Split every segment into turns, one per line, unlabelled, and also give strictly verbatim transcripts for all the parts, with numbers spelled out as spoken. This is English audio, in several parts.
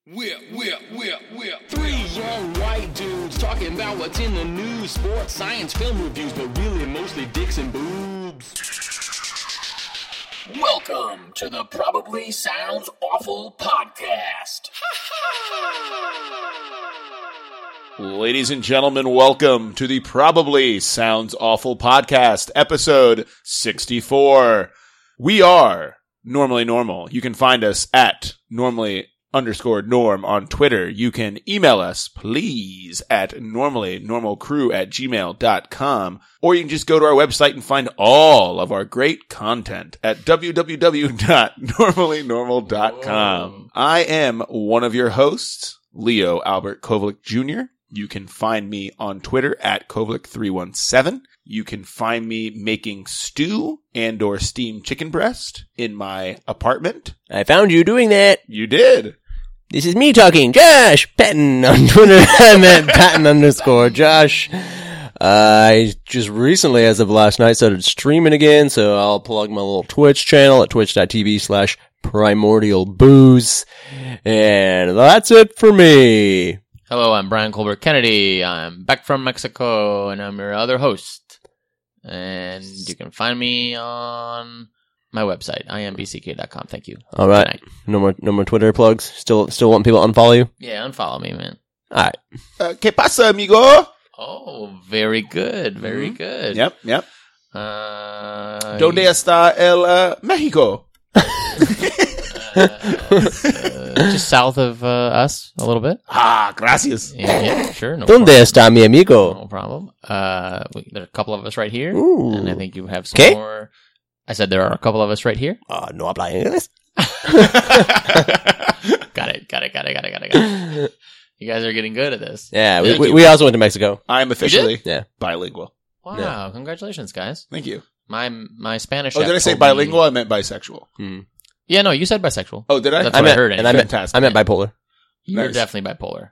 We're, we're, we're, we're three young white dudes talking about what's in the news, sports, science, film reviews, but really mostly dicks and boobs. Welcome to the Probably Sounds Awful podcast.
Ladies and gentlemen, welcome to the Probably Sounds Awful podcast, episode sixty-four. We are Normally Normal. You can find us at normally underscore norm on Twitter. You can email us, please, at normally normal crew at gmail dot com, or you can just go to our website and find all of our great content at w w w dot normally normal dot com. I am one of your hosts, Leo Albert Kovalik Junior You can find me on Twitter at Kovalik three one seven. You can find me making stew and or steamed chicken breast in my apartment.
I found you doing that.
You did.
This is me talking, Josh Patton on Twitter. I'm at Patton underscore Josh. Uh, I just recently, as of last night, started streaming again, so I'll plug my little Twitch channel at twitch.tv slash primordial booze. And that's it for me.
Hello, I'm Brian Colbert Kennedy. I'm back from Mexico, and I'm your other host. And you can find me on my website, i m b c k dot com. Thank you.
All right. No more, no more Twitter plugs. Still, still want people to unfollow you?
Yeah, unfollow me, man.
All right.
Uh, ¿Qué pasa, amigo?
Oh, very good. Very mm-hmm. good.
Yep, yep.
Uh,
¿Dónde está el uh, México?
uh, uh, just south of uh, us a little bit.
Ah, gracias.
Yeah, yeah sure. No
¿Dónde está mi amigo?
No problem. Uh, we, there are a couple of us right here,
Ooh.
and I think you have some
¿Qué?
more. I said there are a couple of us right here.
Uh, no habla inglés.
Got it, got it, got it, got it, got it, got it. You guys are getting good at this.
Yeah, we,
Thank
we,
you.
we also went to Mexico.
I am officially
Yeah.
bilingual.
Wow,
Yeah.
congratulations, guys.
Thank you.
My my Spanish
Oh,
chef
did I say
told me-
bilingual? I meant bisexual.
Hmm.
Yeah, no, you said bisexual.
Oh, did I?
That's
I
what
meant,
I heard.
and I meant,
Fantastic.
I meant bipolar.
You're
Nice.
definitely bipolar.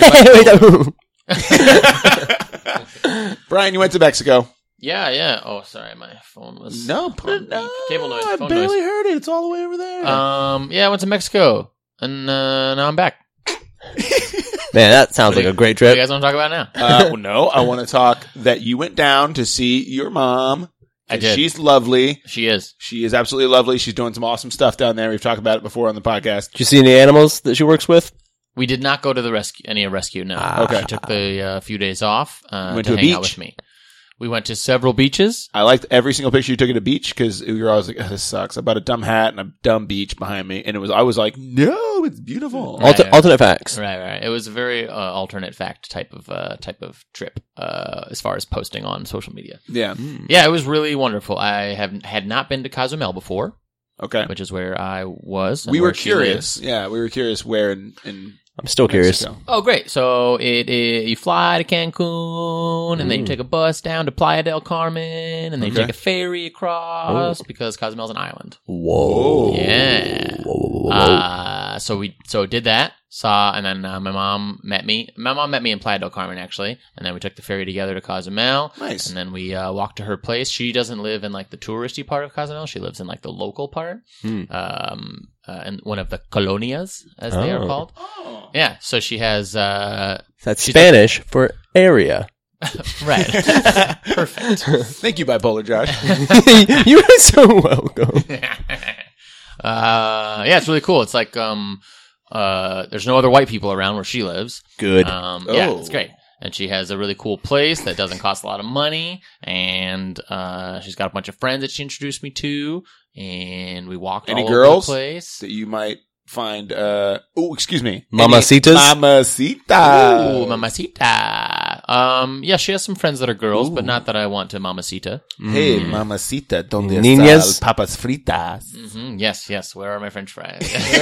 Wait,
Brian, you went to Mexico.
Yeah, yeah. Oh, sorry, my phone was
No,
on
no,
beep. Cable noise,
I
phone
barely
noise.
heard it. It's all the way over there.
Um, yeah, I went to Mexico, and uh, now I'm back.
Man, that sounds like a great
What do you
trip.
guys want to talk about now?
uh, well, no, I want to talk that you went down to see your mom.
I did.
She's lovely.
She is.
She is absolutely lovely. She's doing some awesome stuff down there. We've talked about it before on the podcast.
Did you see any animals that she works with?
We did not go to the rescue, any rescue. No.
Ah.
Okay.
She took the uh, few days off uh,
Went
to,
to a
hang out
beach?
with me. We went to several beaches.
I liked every single picture you took at a beach because you were always like, oh, this sucks. I bought a dumb hat and a dumb beach behind me. And it was, I was like, no, it's beautiful.
Right.
Alter- alternate facts.
Right, right. It was a very uh, alternate fact type of uh, type of trip uh, as far as posting on social media.
Yeah.
Yeah, it was really wonderful. I have had not been to Cozumel before,
Okay.
which is where I was. and
We were
where she
curious.
lives.
Yeah, we were curious where in, in
I'm still curious.
Mexico.
Oh, great! So it, it you fly to Cancun, and then you take a bus down to Playa del Carmen, and then you
Okay.
take a ferry across because Cozumel's an island.
Whoa.
Yeah.
Whoa, whoa, whoa, whoa.
Uh, so we so did that. Saw, and then uh, my mom met me. My mom met me in Playa del Carmen, actually, and then we took the ferry together to Cozumel.
Nice.
And then we uh, walked to her place. She doesn't live in like the touristy part of Cozumel. She lives in like the local part,
Hmm.
um, uh, in one of the colonias, as they are
Oh.
called.
Oh.
Yeah. So she has uh,
That's
She's
Spanish for area.
right, perfect.
Thank you, Bipolar Josh.
You are so welcome.
uh, yeah, it's really cool. It's like um, uh, there's no other white people around where she lives.
Good.
Um, yeah,
Oh.
it's great. And she has a really cool place that doesn't cost a lot of money. And uh, she's got a bunch of friends that she introduced me to. And we walked
Any
all
girls
over the place.
that you might find, uh, oh, excuse me.
Mamacitas?
Any Mamacita.
Ooh, mamacita. Um, yeah, she has some friends that are girls, but
Ooh.
not that I want to mamacita.
Hey, mamacita, donde
Niñas?
está el papas fritas?
hmm Yes, yes. Where are my French fries?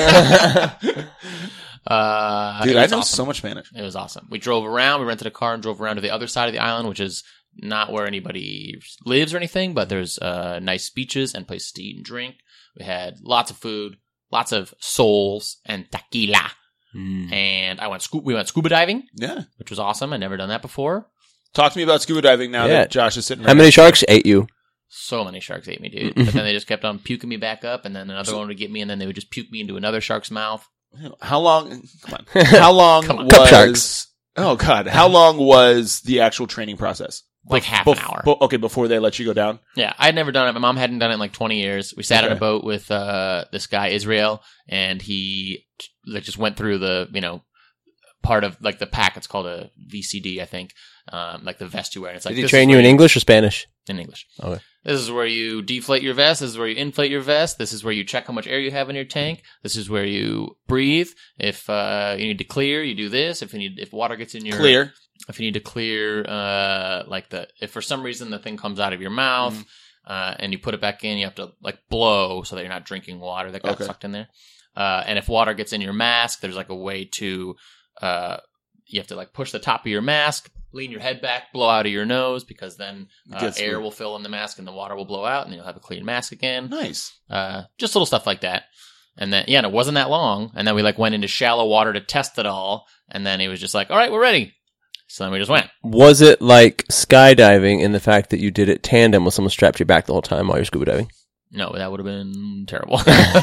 uh,
Dude,
it
I
was
know
awesome.
so much Spanish.
It was awesome. We drove around. We rented a car and drove around to the other side of the island, which is not where anybody lives or anything, but there's uh, nice beaches and places to eat and drink. We had lots of food, lots of soles and tequila.
Mm.
And I went scu- we went scuba diving,
Yeah.
which was awesome. I'd never done that before.
Talk to me about scuba diving now
Yeah.
that Josh is sitting right
How many sharks ate you?
So many sharks ate me, dude. But then they just kept on puking me back up, and then another one would get me, and then they would just puke me into another shark's mouth.
How long? Come on. How long
Come on.
Cup
was?
sharks.
Oh God! How long was the actual training process?
Like half
Bef-
an hour.
be- okay, before they let you go down.
Yeah, I had never done it. My mom hadn't done it in like twenty years. We sat on
Okay.
a boat with uh, this guy Israel, and he like just went through the you know part of like the pack. It's called a V C D, I think, um, like the vest you wear. And it's like
Did he
this
train
is
you
where
in English or Spanish?
In English.
Okay.
This is where you deflate your vest. This is where you inflate your vest. This is where you check how much air you have in your tank. This is where you breathe. If uh, you need to clear, you do this. If you need, if water gets in your
Clear.
if you need to clear, uh, like the, if for some reason the thing comes out of your mouth,
Mm.
uh, and you put it back in, you have to like blow so that you're not drinking water that got
Okay.
sucked in there. Uh, and if water gets in your mask, there's like a way to, uh, you have to like push the top of your mask, lean your head back, blow out of your nose, because then uh,
Gets
air
weird.
will fill in the mask and the water will blow out, and then you'll have a clean mask again.
Nice.
Uh, just little stuff like that. And then, yeah, and it wasn't that long. And then we like went into shallow water to test it all. And then he was just like, all right, we're ready. So then we just went.
Was it like skydiving in the fact that you did it tandem with someone strapped to your back the whole time while you're scuba diving?
No, that would have been terrible.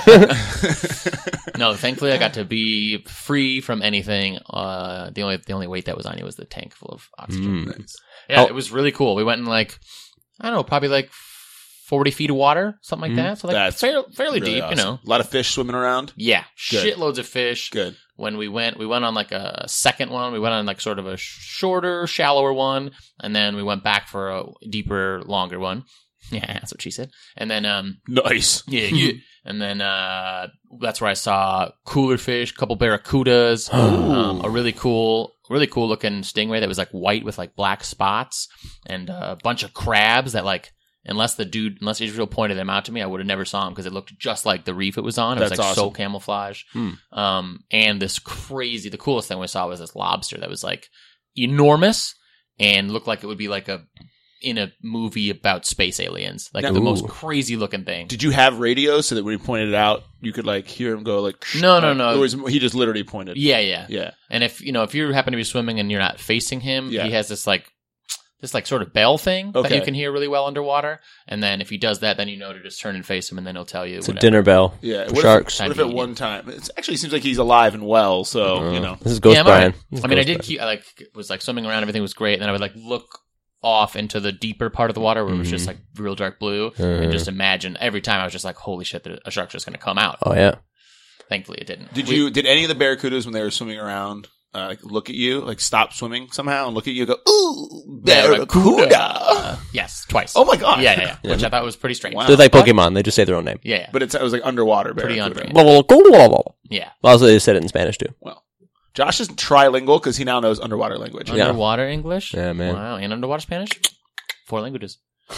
No, thankfully I got to be free from anything. Uh, the only the only weight that was on you was the tank full of oxygen.
Mm.
Nice.
Yeah,
Oh.
it was really cool. We went in like, I don't know, probably like forty feet of water, something like
Mm.
that. So like
That's
fair, fairly
Really
deep,
awesome.
you know.
A lot of fish swimming around.
Yeah,
Good.
shitloads of fish.
Good.
When we went, we went on like a second one. We went on like sort of a shorter, shallower one, and then we went back for a deeper, longer one. Yeah, that's what she said. And then, um,
Nice.
yeah, yeah. And then uh, that's where I saw cooler fish, a couple barracudas, um, a really cool, really cool looking stingray that was like white with like black spots, and uh, a bunch of crabs that like, unless the dude, unless Israel pointed them out to me, I would have never saw them because it looked just like the reef it was on. It was
That's
like so
awesome.
camouflage.
Hmm.
Um, and this crazy, the coolest thing we saw was this lobster that was like enormous and looked like it would be like a in a movie about space aliens, like
Now-
the most
Ooh.
crazy looking thing.
Did you have radio so that when he pointed it out, you could like hear him go like?
No, no, no.
Or was, he just literally pointed.
Yeah, yeah,
Yeah.
And if you know, if you happen to be swimming and you're not facing him,
Yeah.
he has this like this like sort of bell thing that
Okay.
you can hear really well underwater. And then if he does that, then you know to just turn and face him, and then he'll tell you.
It's a
whatever.
dinner bell.
Yeah.
For
What
sharks.
If, what if at one time it actually seems like he's alive and well? So you know.
This is Ghost
Yeah, I'm
Brian.
alright.
This is
I mean, I
Ghost
did
Brian.
keep, I like was like swimming around, everything was great, and then I would like look off into the deeper part of the water where it was just like real dark blue, and just imagine every time I was just like, holy shit, there- a shark's just going to come out.
Oh, yeah.
Thankfully, it didn't.
Did
We-
you? Did any of the barracudas when they were swimming around uh, like look at you, like stop swimming somehow and look at you and go, ooh, barracuda?
Uh, yes, twice.
Oh my god!
Yeah, yeah, yeah. Which I thought was pretty strange.
Wow.
They're like
But-
Pokemon. They just say their own name.
Yeah, yeah.
But it's, it was like underwater
Pretty
barracuda.
on brand.
Blah, blah, blah, blah, blah.
Yeah.
Also, they said it in Spanish, too.
Well, Josh is trilingual because he now knows underwater language.
Yeah.
Underwater English?
Yeah, man.
Wow. And underwater Spanish? Four languages.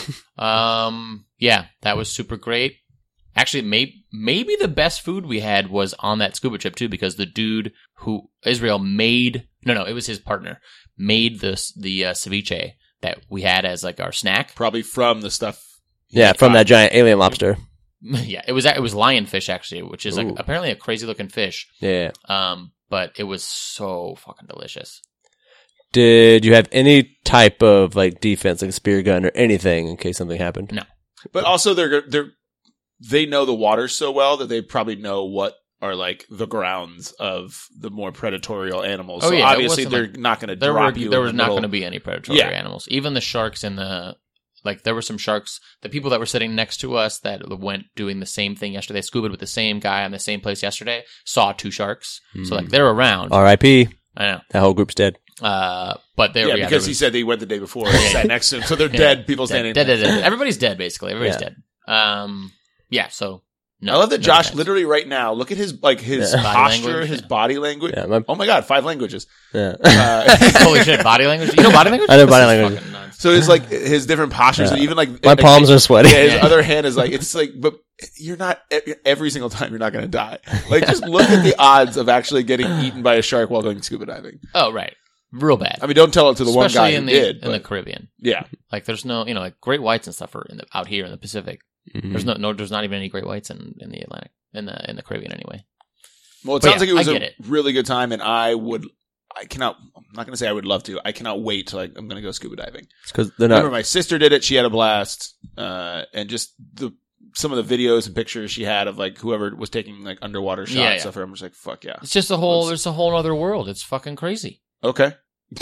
um, yeah, that was super great. Actually, maybe, maybe the best food we had was on that scuba trip too, because the dude who Israel made, no, no, it was his partner, made this, the uh, ceviche that we had as like our snack.
Probably from the stuff.
Yeah, from that giant alien lobster.
Yeah, it was, it was lionfish actually, which is like
Ooh.
apparently a crazy looking fish.
Yeah.
Um, but it was so fucking delicious.
Did you have any type of like defense, like a spear gun or anything in case something happened?
No.
But also, they're they're they know the water so well that they probably know what are like the grounds of the more predatory animals.
Oh,
so
yeah, it
obviously,
wasn't
they're
like-
not going to
There
drop
were
you.
there
in
was
the
not
middle.
going to be any predatory
Yeah.
animals. Even the sharks in the like there were some sharks. The people that were sitting next to us that went doing the same thing yesterday, scuba with the same guy on the same place yesterday, saw two sharks. So like they're around.
R I P
I know.
That whole group's dead.
Uh, but there,
Yeah,
yeah,
because
there
he
was-
said they went the day before and sat next to him, so they're
Yeah.
dead. People
dead,
standing.
dead, dead, dead. Everybody's dead basically. Everybody's
Yeah.
dead. Um, yeah. So no,
I love that
no
Josh
defense.
literally right now. Look at his like his
Yeah.
Body
posture,
language,
his
yeah.
body language.
Yeah, my-
oh my god, five languages.
Yeah.
Uh,
Holy shit, body language. You know body language.
I know body
This is
language.
fucking nuts.
so it's like his different postures,
Yeah.
and even like
My
like,
palms are sweaty.
Yeah, his
Yeah.
other hand is like it's like, but you're not every single time. You're not going to die. Like just look at the odds of actually getting eaten by a shark while going scuba diving.
Oh right, real bad.
I mean, don't tell it to the one
Especially
guy
in
who
the
did.
in the
but-
Caribbean.
yeah,
Like there's no, you know, like great whites and stuff are in the, out here in the Pacific.
Mhm.
There's no, no, there's not even any great whites in, in the Atlantic, in the in the Caribbean anyway.
well, it
But
sounds
yeah,
like it was
I
a
get it.
really good time, and I would. I cannot. I'm not going to say I would love to. I cannot wait till like, I'm going to go scuba diving.
It's because they're
Remember,
not.
my sister did it. She had a blast, uh, and just the some of the videos and pictures she had of like whoever was taking like underwater shots
Yeah, yeah.
of her. I'm just like, fuck yeah.
It's just a whole. There's a whole other world. It's fucking crazy.
Okay.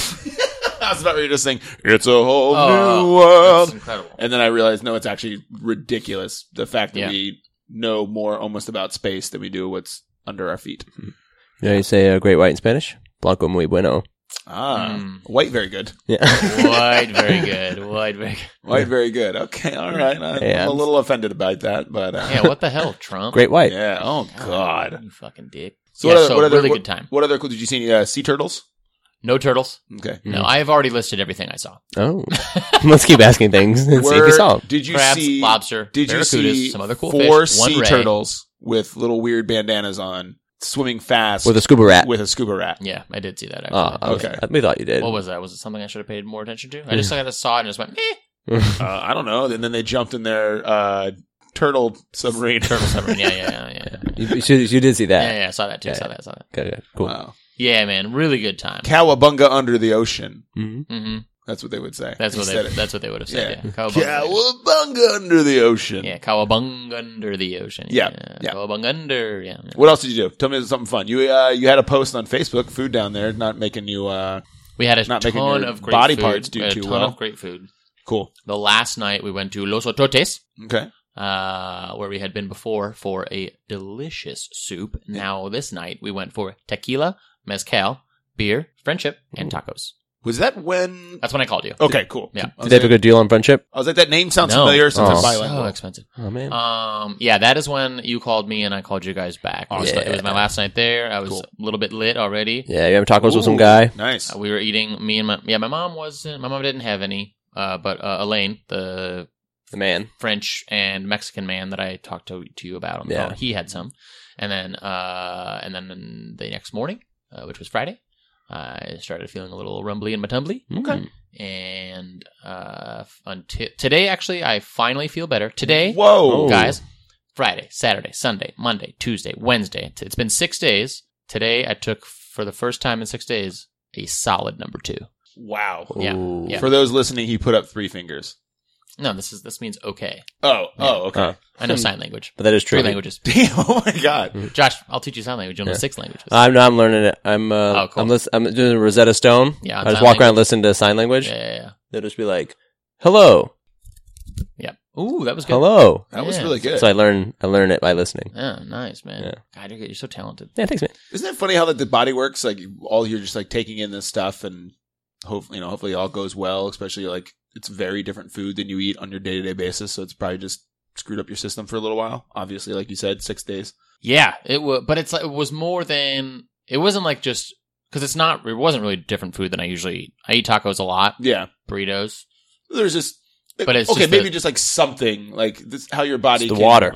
I was about ready to sing, it's a whole
Oh,
new world.
It's incredible.
And then I realized, no, it's actually ridiculous. The fact that
Yeah.
we know more almost about space than we do what's under our feet.
You know, you say uh, great white in Spanish? Blanco muy bueno.
Ah,
Mm.
white, very good.
Yeah.
White, very good. White, very good.
White, very good. Okay, all right. I'm,
Yeah.
I'm a little offended about that, but uh,
Yeah, what the hell, Trump?
Great white.
yeah. Oh God.
You fucking dick.
So
yeah,
what other,
so
what other,
really
what,
good time.
What other cool? Did you see uh, sea turtles?
No turtles.
Okay.
No, I have already listed everything I saw.
Oh. Let's keep asking things and see if you saw 'em.
Did you
Crabs,
see?
lobster,
Did you
barracudas,
see
some other cool
four
fish, one
sea
ray.
turtles with little weird bandanas on, swimming fast
With a scuba rat.
with a scuba rat?
Yeah, I did see that. Actually.
Oh, I was-
Okay.
I- we thought you did.
What was that? Was it something I should have paid more attention to? I just kind of saw it and just went, eh.
Uh, I don't know. And then they jumped in their uh, turtle submarine.
Turtle submarine. Yeah, yeah, yeah, yeah.
you, you, should- you did see
Yeah,
that.
yeah, I saw that too.
Yeah,
saw
yeah.
that, saw that.
Okay, okay, cool.
Wow.
Yeah, man, really good time.
Cowabunga under the ocean.
hmm
hmm
That's what they would say.
That's what
Instead
they.
of-
That's what they would have said.
Yeah.
Yeah, Cowabunga.
Cowabunga under the ocean.
Yeah, Cowabunga under the ocean.
Yeah, yeah.
Cowabunga under. Yeah. yeah.
What else did you do? Tell me something fun. You uh, you had a post on Facebook, food down there, not making you uh,
We had a
Not making
ton
your
of great
body
food.
parts do
We had a
too
ton
well.
of great food.
cool.
The last night we went to Los Ototes,
Okay.
uh, where we had been before for a delicious soup. Now this night we went for tequila, mezcal, beer, friendship, and tacos.
Was that when?
That's when I called you.
Okay, cool.
Yeah.
I
Did
was,
they have a
like,
good deal on friendship?
I was like, that name sounds
No.
familiar since
Oh.
I'm
So
bilingual.
expensive.
Oh, man.
Um, yeah, that is when you called me and I called you guys back. It was,
Awesome.
it was my last night there. I was
Cool.
a little bit lit already.
Yeah, you have tacos with some
Ooh,
guy.
Nice.
Uh, we were eating. Me and my yeah, my mom wasn't. My mom didn't have any. Uh, but uh, Elaine, the
The man.
French and Mexican man that I talked to to you about on the
Yeah.
phone, he had some. And then uh, and then the next morning, uh, which was Friday, I started feeling a little rumbly in my tumbly.
Okay.
And uh, until today, actually, I finally feel better. Today,
Whoa,
Oh.
guys, Friday, Saturday, Sunday, Monday, Tuesday, Wednesday. It's been six days. Today, I took, for the first time in six days, a solid number two.
Wow.
Yeah.
Ooh.
Yeah.
For those listening, he put up three fingers.
No, this is this means okay.
Oh, oh, okay.
Uh,
I know sign language.
but that is
Three
true.
languages.
Damn! Oh my god.
Josh, I'll teach you sign language. You'll know
Yeah.
six languages.
I'm I'm learning it. I'm uh,
Oh, cool.
I'm, listen, I'm doing Rosetta Stone.
Yeah,
I just
sign
walk around,
language.
listen to sign language.
yeah, yeah, yeah.
They'll just be like, "Hello,
Yeah. Ooh, that was good.
hello."
That was
Yeah.
really good.
So I learn I learn it by listening.
Yeah, nice, man.
Yeah.
God, you're, you're so talented.
Yeah, thanks, man.
Isn't it funny how like the body works? Like all you're just like taking in this stuff, and hopefully, you know, hopefully it all goes well. Especially like it's very different food than you eat on your day to day basis, so it's probably just screwed up your system for a little while. Obviously, like you said, six days.
Yeah, it was, but it's like, it was more than, it wasn't like just, because it's not, it wasn't really different food than I usually eat. I eat tacos a lot,
Yeah,
burritos.
there's just.
But it's
okay,
just
maybe
the-
just like something like this, how your body
It's the
can
water.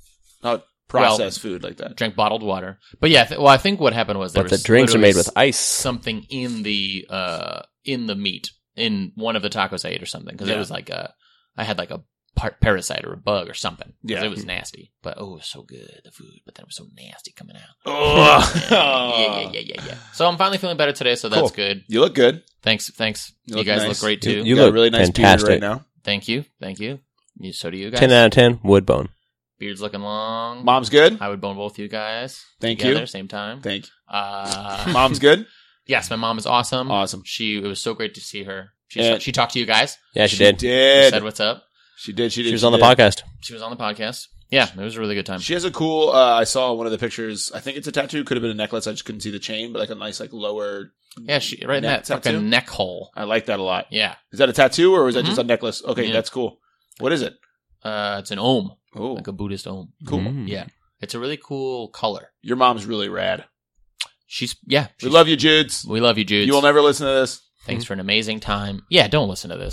not process food like that.
Drank bottled water. But yeah, th- well, I think what happened was there
But the
was
drinks are
literally
made with ice.
something in the, uh, in the meat, in one of the tacos I ate or something. Because
Yeah.
it was like a, I had like a par- parasite or a bug or something. 'Cause
Yeah.
It was nasty. But oh, it was so good, the food. But then it was so nasty coming out.
Oh,
yeah, yeah, yeah, yeah, yeah. So I'm finally feeling better today, so that's
Cool.
good.
You look good.
Thanks, thanks.
You
You,
look
guys
nice.
look great
You-
too.
you
got
look
a really nice
fantastic.
beard right now.
Thank you, thank you. you. So do you guys.
Ten out of ten. Wood bone.
Beard's looking long.
Mom's good.
I would bone both you guys.
Thank
together,
you.
Same time.
Thank you.
Uh,
Mom's good.
yes, my mom is awesome.
Awesome.
She. It was so great to see her. She
Yeah.
she talked to you guys.
Yeah, she,
She
did.
She
did.
said what's up.
She did. She did.
She was on the
did.
podcast.
She was on the podcast. Yeah, it was a really good time.
She has a cool. Uh, I saw one of the pictures. I think it's a tattoo. Could have been a necklace. I just couldn't see the chain, but like a nice like lower.
Yeah, she right in
Neck
that
tattoo?
fucking neck hole.
I like that a lot.
Yeah,
Is that a tattoo or is that
Mhm.
just a necklace? Okay,
Yeah.
that's cool. What is it?
uh, it's an ohm,
Oh,
like a Buddhist ohm.
cool.
Mm.
Yeah, it's a really cool color.
Your mom's really rad.
She's yeah.
We
she's-
love you, Judes.
We love you, Jude.
You will never listen to this.
Thanks for an amazing time. Yeah, don't listen to this.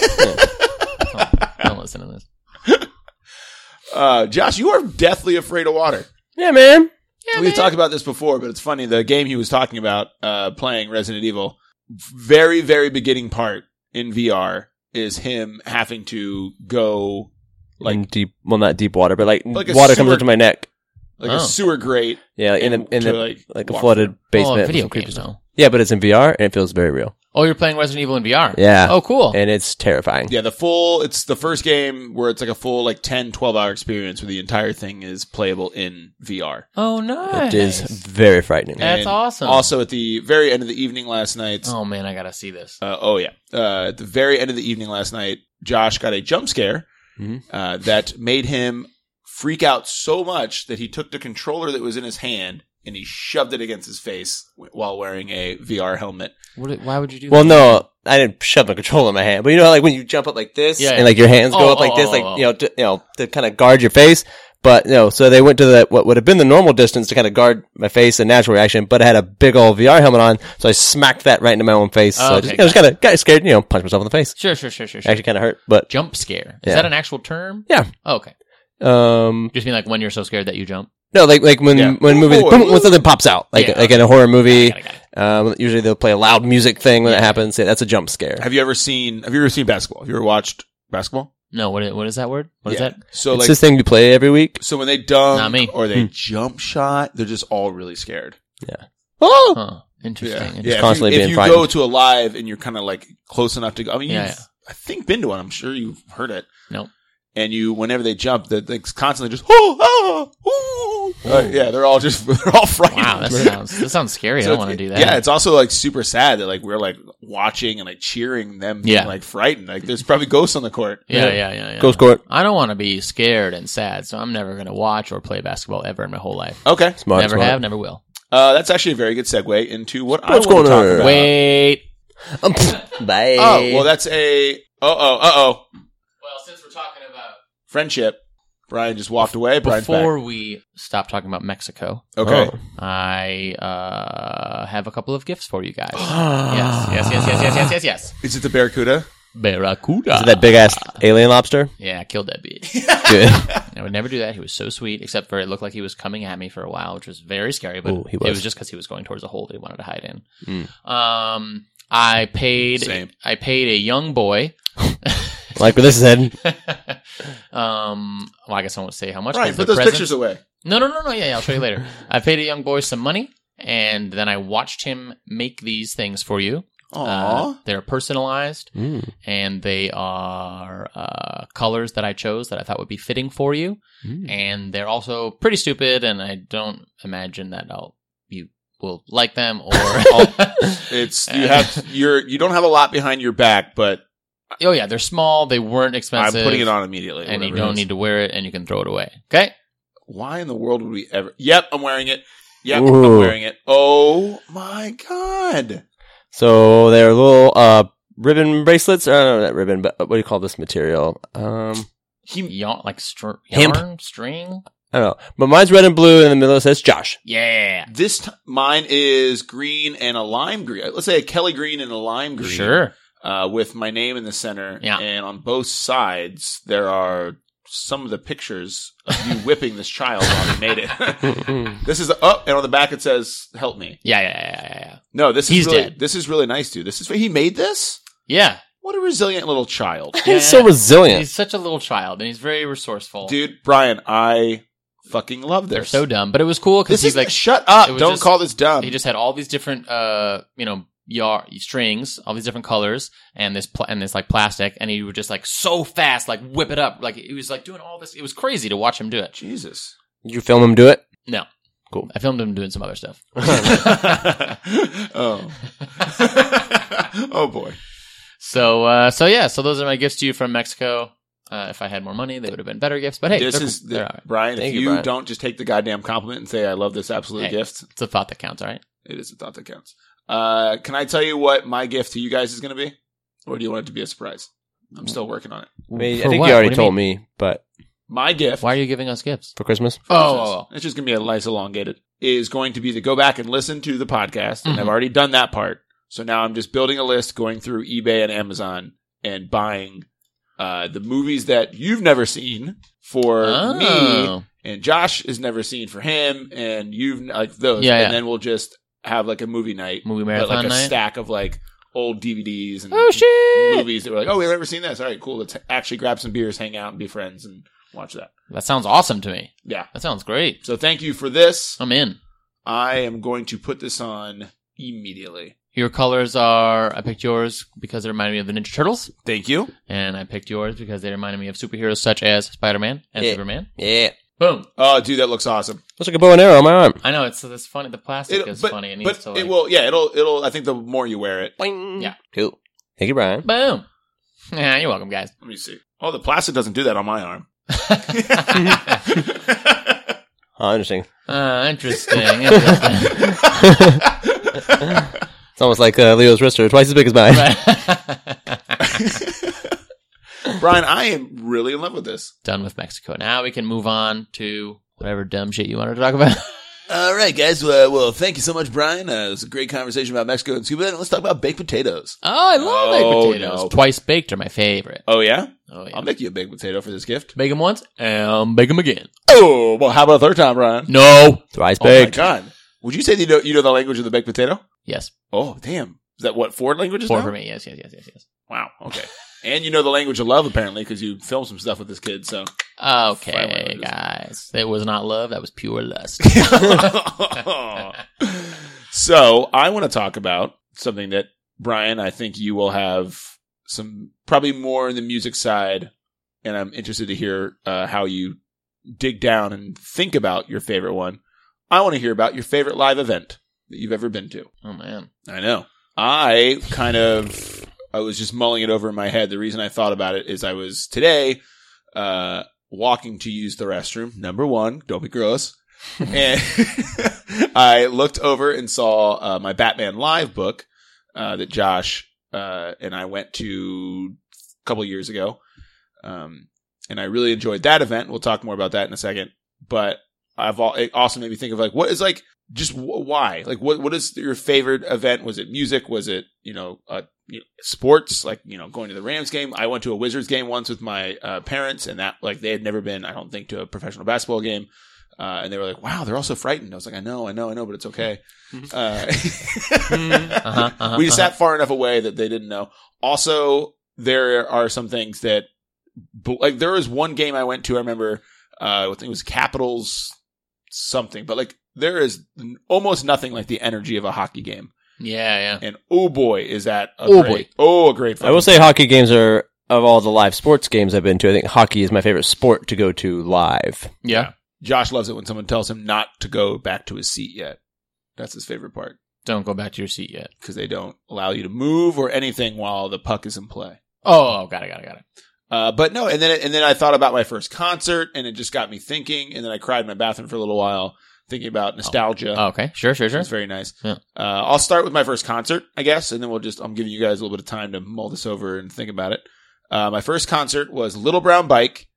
don't, don't listen to this.
Uh, Josh, you are deathly afraid of water.
Yeah, man.
We've talked about this before, but it's funny. The game he was talking about, uh, playing Resident Evil, very, very beginning part in V R is him having to go
Like
like
deep, well, not deep water, but like,
Like a
water comes
sewer-
up to my neck.
like
Oh.
a sewer grate.
Yeah, in
and
a, in
to,
a,
like,
like a
walk
flooded
through.
basement.
Well,
with
video
some creepy
games,
stuff.
though.
Yeah, but it's in V R and it feels very real.
Oh, you're playing Resident Evil in V R?
Yeah.
Oh, cool.
And it's terrifying.
Yeah, the full, it's the first game where it's like a full like ten, twelve hour experience where the entire thing is playable in V R.
Oh, nice.
It is very frightening.
That's
And
awesome.
Also at the very end of the evening last night,
Oh, man, I gotta see this.
uh, oh yeah, uh, at the very end of the evening last night, Josh got a jump scare
Mhm.
uh, that made him freak out so much that he took the controller that was in his hand and he shoved it against his face w- while wearing a V R helmet.
What, why would you do
Well,
that?
no, I didn't shove my controller in my hand, but you know, like when you jump up like this,
Yeah,
and
yeah.
like your hands go
Oh,
up like
oh,
this,
oh,
like
oh.
you know, to, you know, to kind of guard your face. But you know, so they went to the what would have been the normal distance to kind of guard my face and natural reaction, but I had a big old V R helmet on, so I smacked that right into my own face.
Oh,
so I
okay,
just, you know, just kind of got scared, you know, punched myself in the face.
Sure, sure, sure, sure. sure.
Actually, kind of hurt, but
Jump scare. Is
Yeah.
that an actual term?
yeah.
Oh, okay.
Um,
Just mean like when you're so scared that you jump.
no, like like when
Yeah.
when movies
Oh,
boom, when something pops out, like
Yeah,
like in a horror movie.
Got it, got it.
Um, usually they'll play a loud music thing when
Yeah.
that happens. Yeah, that's a jump scare.
Have you ever seen? Have you ever seen basketball? Have you ever watched basketball?
No, what is, what is that word? What is
Yeah.
that?
So
It's
like,
this thing you play every week.
so when they dunk
Not me.
or they
Hmm.
jump shot, they're just all really scared.
Oh,
Huh. Interesting.
Yeah,
interesting.
yeah.
constantly
if you,
being
if you
frightened.
go to a live and you're kind of like close enough to go, I mean,
Yeah,
you've,
yeah.
I think been to one. I'm sure you've heard it.
Nope.
And you, whenever they jump, they're like, constantly just, oh, oh, ooh. Uh, yeah, they're all just, they're all frightened.
Wow, that sounds that sounds scary.
So
I don't
it's-
want to do that.
Yeah, it's also like super sad that like we're like watching and like cheering them, being,
Yeah.
like frightened. Like there's probably ghosts on the court.
yeah, yeah, yeah, yeah.
go score it.
I don't want to be scared and sad, so I'm never going to watch or play basketball ever in my whole life.
Okay,
Smart,
never
smart.
have, never will.
uh, that's actually a very good segue into what
What's
I want to
going
talk
on?
about.
Wait.
Um, pfft, bye.
Oh, well, that's a uh oh, uh oh,
Well, since we're talking about
friendship. Brian just walked away. Brian's
before
back.
we stop talking about Mexico,
Okay.
Oh.
I uh, have a couple of gifts for you guys. yes, yes, yes, yes, yes, yes, yes, yes.
Is it the Barracuda?
Barracuda.
Is it that big ass alien lobster?
Yeah, I killed that bitch.
Good.
I would never do that. He was so sweet, except for it looked like he was coming at me for a while, which was very scary. But
Ooh, he
it
was.
was just because he was going towards a hole that he wanted to hide in.
Mm.
Um, I paid.
Same.
I paid a young boy.
Like where this is heading.
um, well, I guess I won't say how much.
Brian,
but
put
the
those
present-
pictures away.
No, no, no, no. Yeah, yeah, I'll show you later. I paid a young boy some money, and then I watched him make these things for you.
Aw.
Uh, they're personalized,
Mm.
and they are uh, colors that I chose that I thought would be fitting for you.
Mm.
And they're also pretty stupid, and I don't imagine that I'll you will like them or.
It's you have you're you don't have a lot behind your back, but
Oh yeah, they're small. They weren't expensive.
I'm putting it on immediately.
and you
whatever it
don't
is.
need to wear it, and you can throw it away. Okay.
Why in the world would we ever? Yep, I'm wearing it. Yep, I'm
Ooh.
wearing it. Oh my god!
So they're little uh ribbon bracelets. I don't know that ribbon, but what do you call this material? Um,
He
Yarn, like str-
Hemp.
yarn, string.
I don't know. But mine's red and blue, and in the middle it says Josh.
Yeah.
this t- mine is green and a lime green. Let's say a Kelly green and a lime green.
Sure.
Uh, with my name in the center.
Yeah.
And on both sides there are some of the pictures of you whipping this child while he made it. This is oh, and on the back it says "Help me."
Yeah, yeah, yeah, yeah, yeah.
No, this
He's
is really,
dead.
This is really nice, dude. This is he made this.
Yeah.
What a resilient little child,
Yeah.
He's so resilient.
He's such a little child, and he's very resourceful.
dude. Brian, I fucking love this.
They're so dumb, but it was cool because
This
he's
is
like,
shut up!
it was
Don't
just-
call this dumb.
he just had all these different, uh, you know, yar strings, all these different colors, and this pl- and this like plastic, and he would just like so fast, like whip it up, like he was like doing all this. It was crazy to watch him do it.
Jesus.
Did you film him do it?
No,
Cool.
I filmed him doing some other stuff.
oh. Oh boy.
So, uh, so yeah, so those are my gifts to you from Mexico. Uh, if I had more money, they would have been better gifts. But hey,
This
they're
is
cool.
the,
They're all right.
Brian.
Thank
if
you,
you
Brian.
don't just take the goddamn compliment and say I love this absolute
Hey.
gift,
It's a thought that counts, all right?
it is a thought that counts. Uh, can I tell you what my gift to you guys is going to be, or do you want it to be a surprise? I'm still working on it.
I, mean, I
For
think
what?
you already
What do you
told
mean?
me, but
My gift.
Why are you giving us gifts?
for Christmas.
for
Oh,
Christmas,
oh, oh.
it's just going to be a nice elongated. Is going to be to go back and listen to the podcast, and
Mhm.
I've already done that part. So now I'm just building a list, going through eBay and Amazon, and buying uh, the movies that you've never seen for me,
Oh.
and Josh has never seen for him, and you've like those.
Yeah,
and
yeah.
then we'll just have like a movie night,
Movie
but,
marathon
like a
night?
stack of like old D V Ds and
Oh, shit!
movies that were like, oh, we've never seen this. All right, cool. Let's actually grab some beers, hang out, and be friends, and watch that.
That sounds awesome to me.
Yeah.
That sounds great.
So thank you for this.
I'm in.
I am going to put this on immediately.
Your colors are, I picked yours because they reminded me of the Ninja Turtles,
Thank you.
and I picked yours because they reminded me of superheroes such as Spider-Man and
Yeah.
Superman.
Yeah.
Boom.
Oh, dude, that looks awesome.
Looks like a bow and arrow on my arm.
I know, it's, it's funny. The plastic
It-
is
but
funny. It
but
needs to, like,
it will. Yeah, it'll. It'll. I think the more you wear it.
Boing.
Yeah.
Cool. Thank you, Brian.
boom. Yeah, you're welcome, guys.
Let me see. Oh, the plastic doesn't do that on my arm.
Oh, interesting.
Uh, interesting. interesting.
It's almost like uh, Leo's wrister, twice as big as mine.
Brian, I am really in love with this.
Done with Mexico. Now we can move on to whatever dumb shit you wanted to talk about.
All right, guys. Uh, well, thank you so much, Brian. Uh, it was a great conversation about Mexico and Cuba. Let's talk about baked potatoes.
Oh, I love
Oh,
baked potatoes.
no.
Twice baked are my favorite.
Oh, yeah?
Oh, yeah.
I'll make you a baked potato for this gift.
Bake them once and bake them again.
Oh, well, how about a third time, Brian?
No.
Thrice
Oh, my
baked.
God. Would you say that you know, you know the language of the baked potato?
Yes.
Oh, damn. Is that what, four languages
Four
now?
for me. Yes, yes, yes, yes, yes.
Wow, okay. And you know the language of love, apparently, because you filmed some stuff with this kid, so. Five
Okay,
languages.
guys. It was not love. That was pure lust.
So, I want to talk about something that, Brian, I think you will have some, probably more in the music side, and I'm interested to hear uh, how you dig down and think about your favorite one. I want to hear about your favorite live event that you've ever been to.
Oh, man.
I know. I kind of, I was just mulling it over in my head. The reason I thought about it is I was today, uh, walking to use the restroom. Number one, don't be gross. And I looked over and saw, uh, my Batman Live book, uh, that Josh, uh, and I went to a couple years ago. Um, and I really enjoyed that event. We'll talk more about that in a second, but I've al- it also made me think of like, what is like, just w- why? Like, what what is your favorite event? Was it music? Was it, you know, uh, you know, sports? Like, you know, going to the Rams game. I went to a Wizards game once with my uh, parents, and that, like, they had never been, I don't think, to a professional basketball game. Uh, and they were like, wow, they're all so frightened. I was like, I know, I know, I know, but it's okay. Uh,
Uh-huh, uh-huh,
we just
uh-huh.
sat far enough away that they didn't know. Also, there are some things that, like, there was one game I went to, I remember, uh, I think it was Capitals something, but like, there is almost nothing like the energy of a hockey game.
Yeah, yeah.
And oh boy, is that a
Oh,
great, oh, a great
I will
fucking-
say hockey games are, of all the live sports games I've been to, I think hockey is my favorite sport to go to live.
Yeah.
Josh loves it when someone tells him not to go back to his seat yet. That's his favorite part,
Don't go back to your seat yet.
because they don't allow you to move or anything while the puck is in play.
Oh, got it, got it, got it.
Uh, but no, and then and then I thought about my first concert, and it just got me thinking. And then I cried in my bathroom for a little while, thinking about nostalgia.
Oh, okay. Sure, sure, sure.
It's very nice.
Yeah.
Uh, I'll start with my first concert, I guess, and then we'll just, I'm giving you guys a little bit of time to mull this over and think about it. Uh, my first concert was Little Brown Bike,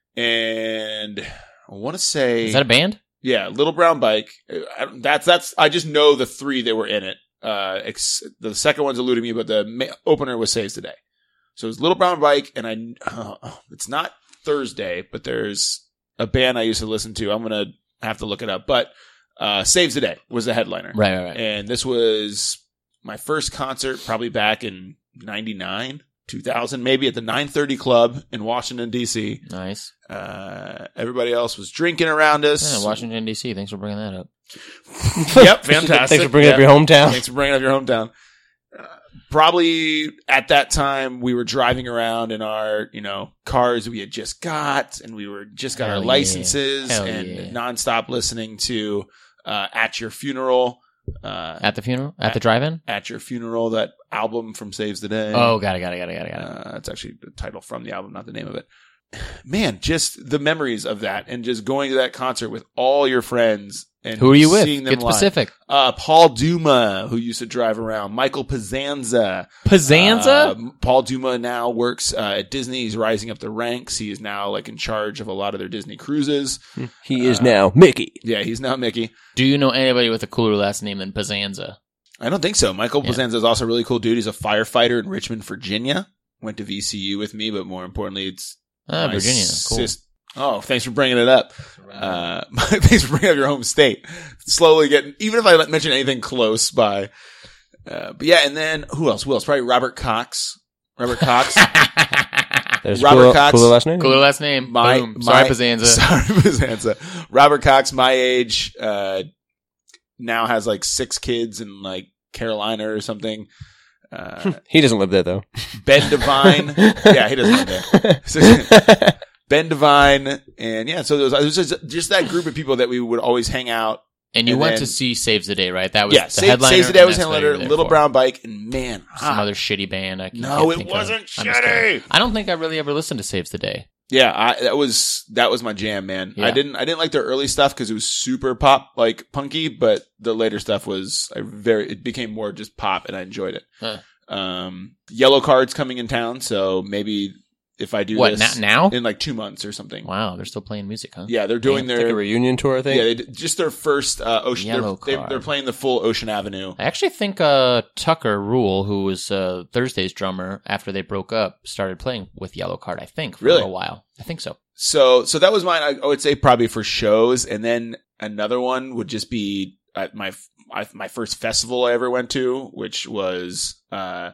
and I want to say,
Is that a band?
yeah, Little Brown Bike. I, that's, that's, I just know the three that were in it. Uh, ex- the second one's eluding me, but the ma- opener was Saves the Day. So it was Little Brown Bike, and I, uh, it's not Thursday, but there's a band I used to listen to. I'm going to have to look it up, but Uh, Saves the Day was the headliner.
Right, right, right.
And this was my first concert probably back in ninety-nine, two thousand, maybe at the nine thirty Club in Washington, D C.
Nice.
Uh, everybody else was drinking around us.
Yeah, Washington, D C. Thanks for bringing that up.
Yep, fantastic.
Thanks for bringing up
Yep.
your hometown.
Thanks for bringing up your hometown. Uh, probably at that time we were driving around in our, you know, cars we had just got, and we were just got
Hell
our
yeah.
licenses
Hell
and
yeah.
nonstop listening to uh, At Your Funeral. Uh,
At the funeral? At the drive-in?
At Your Funeral, that album from Saves the Day.
Oh, got it, got it, got it, got it, got it.
Uh, it's actually the title from the album, not the name of it. Man, just the memories of that, and just going to that concert with all your friends. And
Who are you with?
seeing them
Get
live.
specific.
Uh, Paul Duma, who used to drive around. Michael Pazanza.
Pazanza?
Uh, Paul Duma now works uh, at Disney. He's rising up the ranks. He is now like in charge of a lot of their Disney cruises.
He is now Mickey.
Yeah, he's now Mickey.
Do you know anybody with a cooler last name than Pazanza?
I don't think so. Michael
Yeah.
Pazanza is also a really cool dude. He's a firefighter in Richmond, Virginia. Went to V C U with me, but more importantly, it's
Ah,
my
Virginia. Cool.
sis- Oh, thanks for bringing it up. Uh, thanks for bringing up your home state. Slowly getting, even if I mention anything close by. Uh, but yeah, and then who else? Who else? Probably Robert Cox. Robert Cox.
There's
Robert
cooler,
Cox.
cooler last name.
Cooler last name.
My,
Boom.
my,
Sorry, Pazanza.
Sorry, Pazanza. Robert Cox, my age, uh, now has like six kids and like Carolina or something. Uh,
He doesn't live there though.
Ben Devine. Yeah, he doesn't live there. Ben Devine. And yeah, so there was, it was just, just that group of people that we would always hang out.
And you
And
went
then-
to see Saves the Day, right? That was
Yeah,
the
Save,
headliner.
Saves the Day
and
was
that's what you
headliner,
were there
Little
for.
Brown Bike, and man,
Some
ah,
other shitty band. I can't,
No,
can't
it
think
wasn't
of. I'm just
shitty.
kidding. I don't think I really ever listened to Saves the Day.
yeah, I, that was that was my jam, man.
Yeah.
I didn't I didn't like their early stuff because it was super pop, like punky, but the later stuff was I very it became more just pop, and I enjoyed it.
Huh.
Um, Yellow Card's coming in town, so maybe if I do
What,
this
na- now?
in like two months or something.
Wow, they're still playing music, huh?
Yeah, they're doing
It's like a
their
reunion tour, I think.
yeah, they, did- just their first uh, Ocean. They're,
Yellow
they,
Card.
they're playing the full Ocean Avenue.
I actually think uh, Tucker Rule, who was uh, Thursday's drummer after they broke up, started playing with Yellow Card, I think, for
Really?
a while. I think so.
So, so that was mine. I, I would say probably for shows, and then another one would just be at my my, my first festival I ever went to, which was uh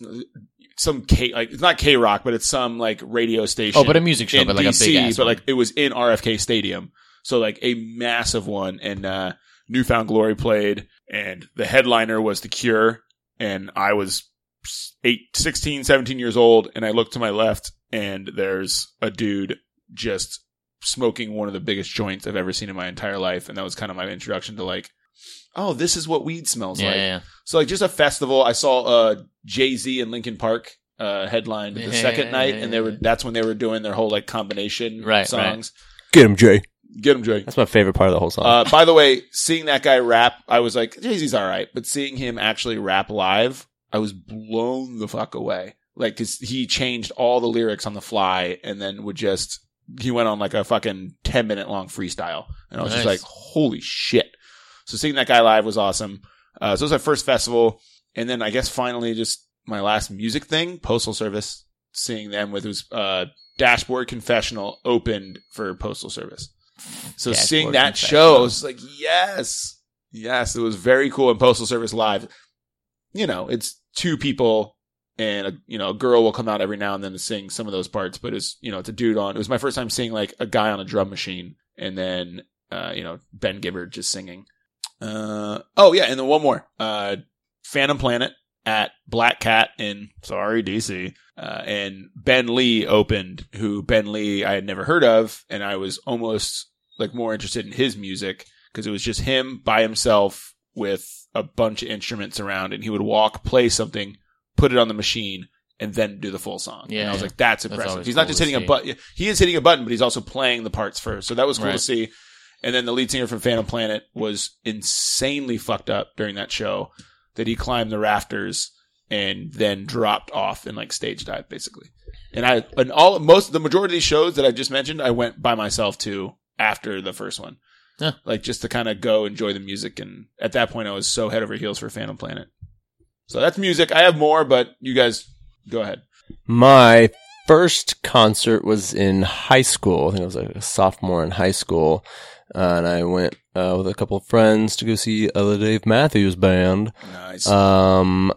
some K like it's not K Rock, but it's some like radio station.
Oh, but a music show,
in
but like
D
a
C,
big ass
but
one.
like it was in R F K Stadium, so like a massive one. And uh Newfound Glory played, and the headliner was The Cure, and I was eight, sixteen, seventeen years old, and I looked to my left, and there's a dude just smoking one of the biggest joints I've ever seen in my entire life, and that was kind of my introduction to like, oh, this is what weed smells
Yeah,
like.
yeah, yeah.
So like just a festival. I saw uh Jay-Z and Linkin Park uh headlined the
Yeah,
second
yeah,
night,
yeah,
and they were
yeah.
that's when they were doing their whole like combination
Right,
songs.
Get him, Jay.
Get them, Jay.
That's my favorite part of the whole song.
Uh, by the way, seeing that guy rap, I was like, Jay-Z's all right, but seeing him actually rap live, I was blown the fuck away. Like, 'cause he changed all the lyrics on the fly, and then would just he went on like a fucking ten minute long freestyle, and I was just
Nice.
like, holy shit! So seeing that guy live was awesome. Uh, so it was my first festival, and then I guess finally just my last music thing, Postal Service. Seeing them with his uh, Dashboard Confessional opened for Postal Service. So
Dashboard
seeing that
Confessional.
show, I was like, yes, yes, it was very cool. And Postal Service live, you know, it's two people and a, you know, a girl will come out every now and then to sing some of those parts, but it's, you know, it's a dude on, it was my first time seeing like a guy on a drum machine, and then, uh, you know, Ben Gibbard just singing. Uh, oh yeah. And then one more, uh, Phantom Planet at Black Cat in, sorry, D C. Uh, and Ben Lee opened, who Ben Lee I had never heard of, and I was almost like more interested in his music because it was just him by himself with a bunch of instruments around, and he would walk, play something, put it on the machine, and then do the full song.
Yeah,
and I was
yeah.
like, that's
That's
impressive.
always
He's not
cool
just
to
hitting a
see.
button. He is hitting a button, but he's also playing the parts first. So that was cool
Right.
to see. And then the lead singer from Phantom Planet was insanely fucked up during that show that he climbed the rafters and then dropped off and like stage dive basically. And I, and all, most, the majority of these shows that I just mentioned, I went by myself to after the first one.
Huh.
Like just to kind of go enjoy the music. And at that point I was so head over heels for Phantom Planet. So that's music. I have more, but you guys go ahead.
My first concert was in high school. I think I was like a sophomore in high school. Uh, and I went uh, with a couple of friends to go see uh, the Dave Matthews Band.
Nice.
Um,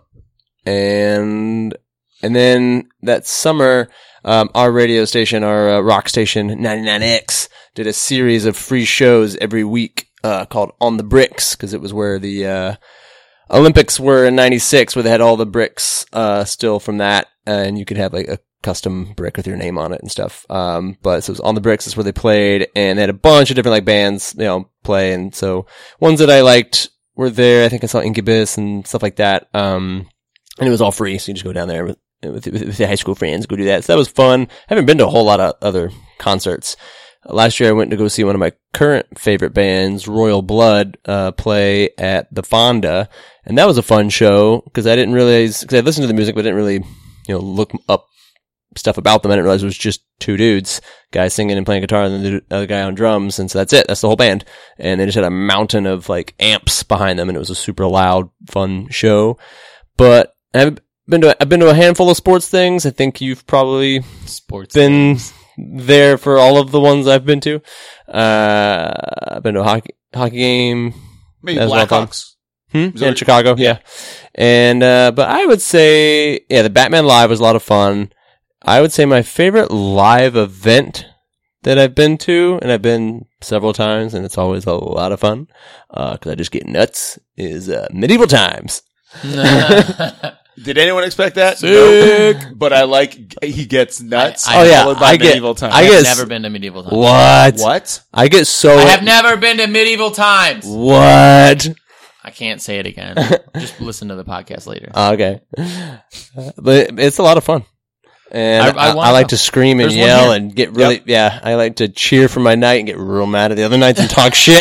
and and then that summer, um, our radio station, our uh, rock station, ninety-nine X, did a series of free shows every week uh, called On the Bricks, because it was where the uh, Olympics were in ninety-six, where they had all the bricks uh, still from that, and you could have like a custom brick with your name on it and stuff. Um, but so it was On the Bricks is where they played, and they had a bunch of different like bands, you know, play. And so ones that I liked were there. I think I saw Incubus and stuff like that. Um, and it was all free. So you just go down there with, with, with your high school friends, go do that. So that was fun. I haven't been to a whole lot of other concerts. Uh, last year I went to go see one of my current favorite bands, Royal Blood, uh, play at the Fonda. And that was a fun show because I didn't realize, because I listened to the music, but didn't really, you know, look up stuff about them. I didn't realize it was just two dudes, guy singing and playing guitar, and then the other guy on drums, and so that's it. That's the whole band. And they just had a mountain of like amps behind them, and it was a super loud, fun show. But I've been to I've been to a handful of sports things. I think you've probably
Sports.
been there for all of the ones I've been to. Uh, I've been to a hockey hockey game.
Maybe
That was a lot of fun.
Blackhawks.
Hmm?
Was
Yeah,
that-
in Chicago, yeah. And, uh, but I would say, yeah, the Batman Live was a lot of fun. I would say my favorite live event that I've been to, and I've been several times, and it's always a lot of fun, uh, cause I just get nuts, is, uh, Medieval Times.
Did anyone expect that?
Sick.
No. But I like he gets nuts.
I- I-
Oh yeah,
followed by
I get.
medieval times.
I
I've
get.
never been to medieval times.
What?
What?
I get so.
I have never been to medieval times.
What?
I can't say it again. Just listen to the podcast later.
Oh, okay, but it's a lot of fun, and
I-
I,
I
I,
wanna
like
go.
to scream and
There's one
yell
here.
and get really.
Yep.
Yeah, I like to cheer for my knight and get real mad at the other knights and talk shit.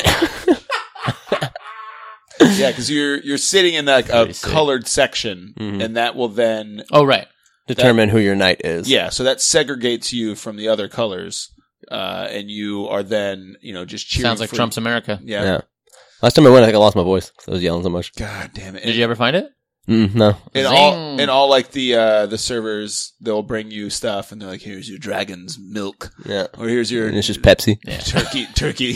Yeah, because you're you're sitting in like a
Pretty sick.
colored section,
Mhm.
and that will then
Oh, right.
Determine who your knight is.
yeah, so that segregates you from the other colors, uh, and you are then you know just cheering.
Sounds like
for-
Trump's America.
Yeah.
Yeah. Last time I went, I think I lost my voice. 'Cause I was yelling so much.
God damn it!
Did you ever find it?
Mm, no.
In
Zing.
all, in all, like the uh, the servers, they'll bring you stuff, and they're like, "Here's your dragon's milk,"
Yeah.
or "Here's your
And it's just Pepsi.
Yeah.
turkey, turkey."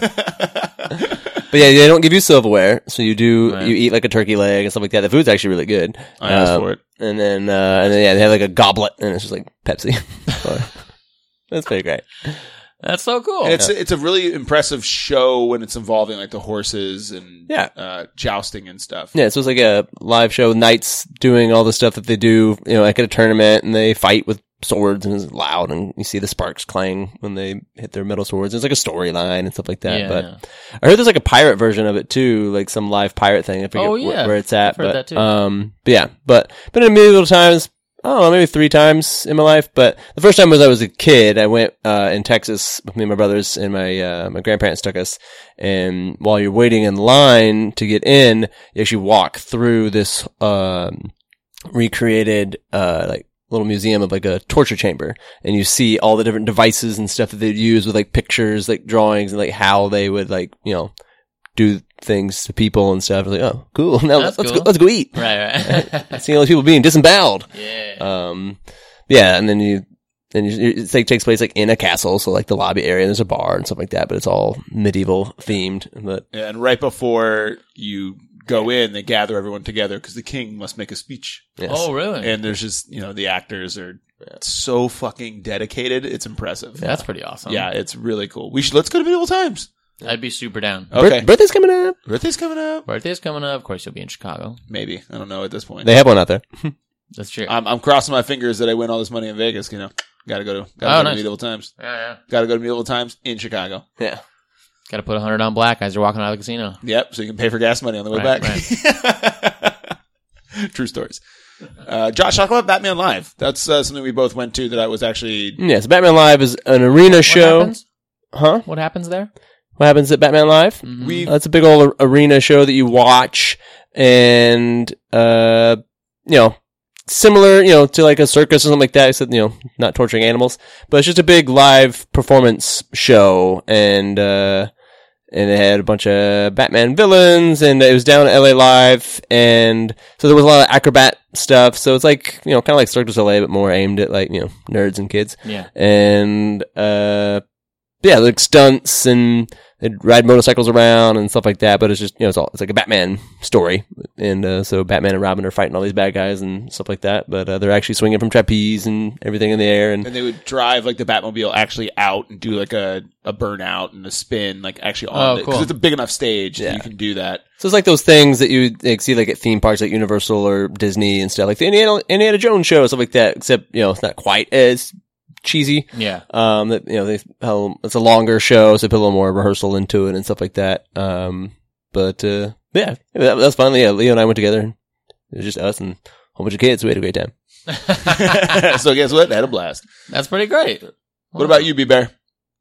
But yeah, they don't give you silverware, so you do
Right.
you eat like a turkey leg and stuff like that. The food's actually really good.
I asked
Um,
for it.
And then uh and then yeah, they have like a goblet and it's just like Pepsi. So, that's pretty great.
That's so cool.
And it's it's a really impressive show when it's involving like the horses and
Yeah.
uh, jousting and stuff.
Yeah, so it's like a live show with knights doing all the stuff that they do, you know, like at a tournament, and they fight with swords and it's loud and you see the sparks clang when they hit their metal swords. It's like a storyline and stuff like that.
Yeah,
but
yeah.
I heard there's like a pirate version of it too, like some live pirate thing. I forget
Oh,
wh-
yeah.
where it's at.
I've heard
but
that too.
um but yeah, but been in medieval times, I don't know, maybe three times in my life. But the first time was I was a kid. I went uh in Texas with me and my brothers, and my uh my grandparents took us, and while you're waiting in line to get in, you actually walk through this um recreated uh like little museum of like a torture chamber, and you see all the different devices and stuff that they'd use with like pictures, like drawings, and like how they would like, you know, do things to people and stuff. I was like, oh, cool. Now
That's
let's
cool.
go, let's go eat.
Right, right.
Seeing all these people being disemboweled.
yeah.
Um, yeah, and then you, then you, it like, takes place like in a castle, so like the lobby area, and there's a bar and stuff like that, but it's all medieval themed. But
Yeah, and right before you go in, they gather everyone together because the king must make a speech.
yes.
Oh, really?
And there's just, you know, the actors are so fucking dedicated. It's impressive.
That's pretty awesome.
Yeah, it's really cool. We should, let's go to medieval times.
I'd be super down.
Okay.
Bir- birthday's coming up.
Birthday's coming up.
Birthday's coming up. Of course, you'll be in Chicago.
Maybe. I don't know at this point.
They have one out there.
That's true.
I'm, I'm crossing my fingers that I win all this money in Vegas, you know. Gotta go to, gotta
Oh,
go to
nice.
medieval times.
yeah, yeah.
Gotta go to medieval times in Chicago.
Yeah.
Got to put a hundred on black as you're walking out of the casino.
Yep, so you can pay for gas money on the way
Right,
back. True stories. Uh, Josh, talk about Batman Live. That's uh, something we both went to that I was actually.
Yes, Batman Live is an arena
What
show.
happens?
Huh?
What happens there?
What happens at Batman Live?
Mhm.
We
That's a big old arena show that you watch, and uh, you know, similar, you know, to like a circus or something like that, except, you know, not torturing animals. But it's just a big live performance show, and uh, and it had a bunch of Batman villains, and it was down at L A Live, and so there was a lot of acrobat stuff. So it's like, you know, kind of like Cirque du Soleil, but more aimed at like, you know, nerds and kids.
Yeah.
And uh, yeah, like stunts, and they'd ride motorcycles around and stuff like that. But it's just, you know, it's all, it's like a Batman story, and uh, so Batman and Robin are fighting all these bad guys and stuff like that. But uh, they're actually swinging from trapeze and everything in the air, and
and they would drive like the Batmobile actually out and do like a, a burnout and a spin, like actually on
Oh,
it. Because
cool.
it's a big enough stage that
Yeah.
you can do that.
so it's like those things that you like see like at theme parks like Universal or Disney and stuff, like the Indiana, Indiana Jones show, stuff like that. Except, you know, it's not quite as cheesy.
Yeah.
Um, that, you know, they, how it's a longer show, so they put a little more rehearsal into it and stuff like that. Um, but, uh, yeah, that, that's fun. Yeah, Leo and I went together, and it was just us and a whole bunch of kids. We had a great time.
So guess what? I had a blast.
That's pretty great.
What about you, B-Bear?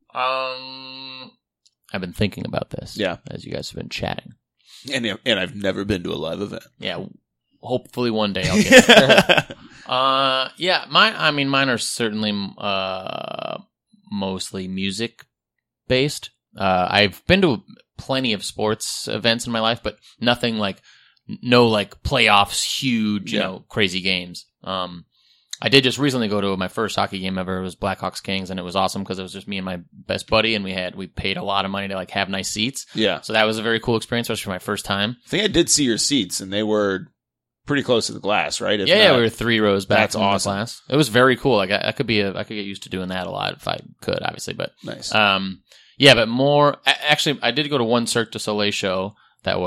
Um, I've been thinking about this.
Yeah.
As you guys have been chatting.
And and I've never been to a live event.
Yeah. Hopefully one day I'll get it. Uh, yeah, mine, I mean, mine are certainly, uh, mostly music based. Uh, I've been to plenty of sports events in my life, but nothing like, no like playoffs, huge, you
Yeah.
know, crazy games. Um, I did just recently go to my first hockey game ever. It was Blackhawks Kings, and it was awesome because it was just me and my best buddy, and we had, we paid a lot of money to like have nice seats.
Yeah.
So that was a very cool experience, especially for my first time.
I think I did see your seats, and they were pretty close to the glass, right? If
Yeah, yeah,
not-
we were three rows back
That's
from the
awesome.
class. It was very cool. Like I, I could be, a, I could get used to doing that a lot if I could, obviously. But
Nice.
um, yeah, but more. a- Actually, I did go to one Cirque du Soleil show that was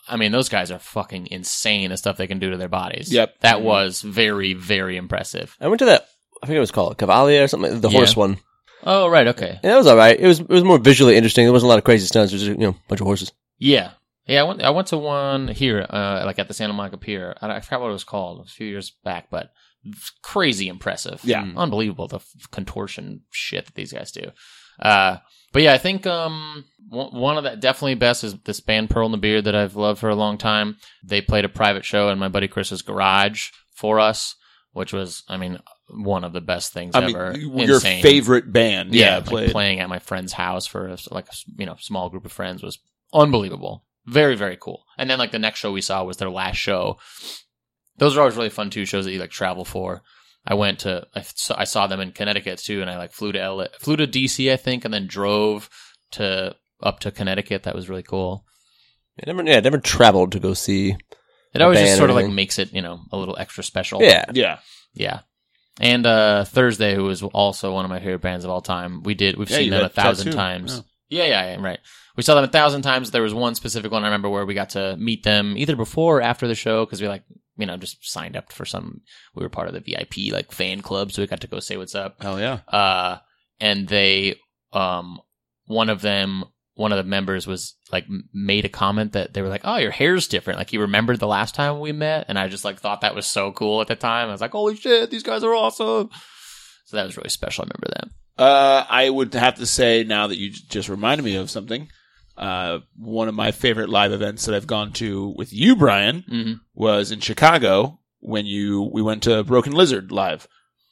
I mean, those guys are fucking insane, the stuff they can do to their bodies.
Yep.
That was very, very impressive.
I went to that, I think it was called Cavalier or something, the
Yeah.
horse one.
Oh, right, okay.
Yeah, it was alright. It was, it was more visually interesting. There wasn't a lot of crazy stunts. It was just, you know, a bunch of horses.
Yeah. Yeah, I went I went to one here, uh, like at the Santa Monica Pier. I, I forgot what it was called. It was a few years back, but crazy impressive.
Yeah.
Unbelievable, the f- contortion shit that these guys do. Uh, but yeah, I think um, one one of the definitely best is this band Pearl in the Beard that I've loved for a long time. They played a private show in my buddy Chris's garage for us, which was, I mean, one of the best things
I mean,
ever.
your
Insane.
favorite band.
Yeah,
Yeah,
like
played.
playing at my friend's house for a, like a you know small group of friends was unbelievable. Very, very cool. And then like the next show we saw was their last show. Those are always really fun too, shows that you like travel for. I went to, I saw, I saw them in Connecticut too, and I like flew to L A, flew to D C, I think, and then drove to up to Connecticut. That was really cool.
I never, yeah, I never traveled to go see.
It always
band
just
or
sort of like
anything.
makes it, you know, a little extra special.
Yeah.
Yeah.
Yeah. And uh Thursday, who is also one of my favorite bands of all time, we did, we've
Yeah,
seen
you
them a
had
thousand
Tattoo.
times.
Yeah.
Yeah, yeah, yeah, right. We saw them a thousand times. There was one specific one I remember where we got to meet them either before or after the show because we like, you know, just signed up for some, we were part of the V I P like fan club, so we got to go say what's up.
Hell yeah.
Uh, and they, um, one of them, one of the members was like m- made a comment that they were like, "Oh, your hair's different." Like he remembered the last time we met, and I just like thought that was so cool at the time. I was like, "Holy shit, these guys are awesome!" So that was really special. I remember that.
Uh, I would have to say now that you j- just reminded me of something. Uh, one of my favorite live events that I've gone to with you, Brian,
Mm-hmm.
was in Chicago when you we went to Broken Lizard live.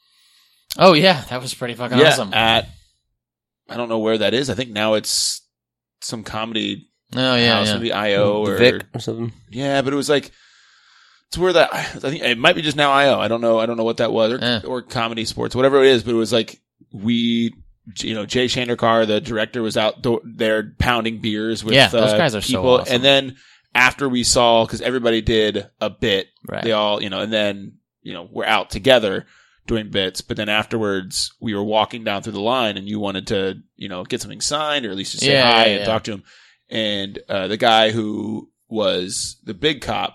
Oh yeah, that was pretty fucking
yeah,
awesome.
at I don't know where that is. I think now it's some comedy
Oh yeah,
house,
yeah.
maybe I O
The
or
Vic or something.
yeah, but it was like it's where that I think it might be just now I O. I don't know. I don't know what that was or,
Eh.
or comedy sports, whatever it is. But it was like we, you know, Jay Shanderkar, the director, was out th- there pounding beers with
Yeah, those
uh,
guys are so
people,
awesome.
and then after we saw because everybody did a bit,
Right.
they all you know, and then you know we're out together doing bits, but then afterwards we were walking down through the line, and you wanted to you know get something signed or at least just say
Yeah,
hi
yeah,
and
yeah.
talk to him. And uh, the guy who was the big cop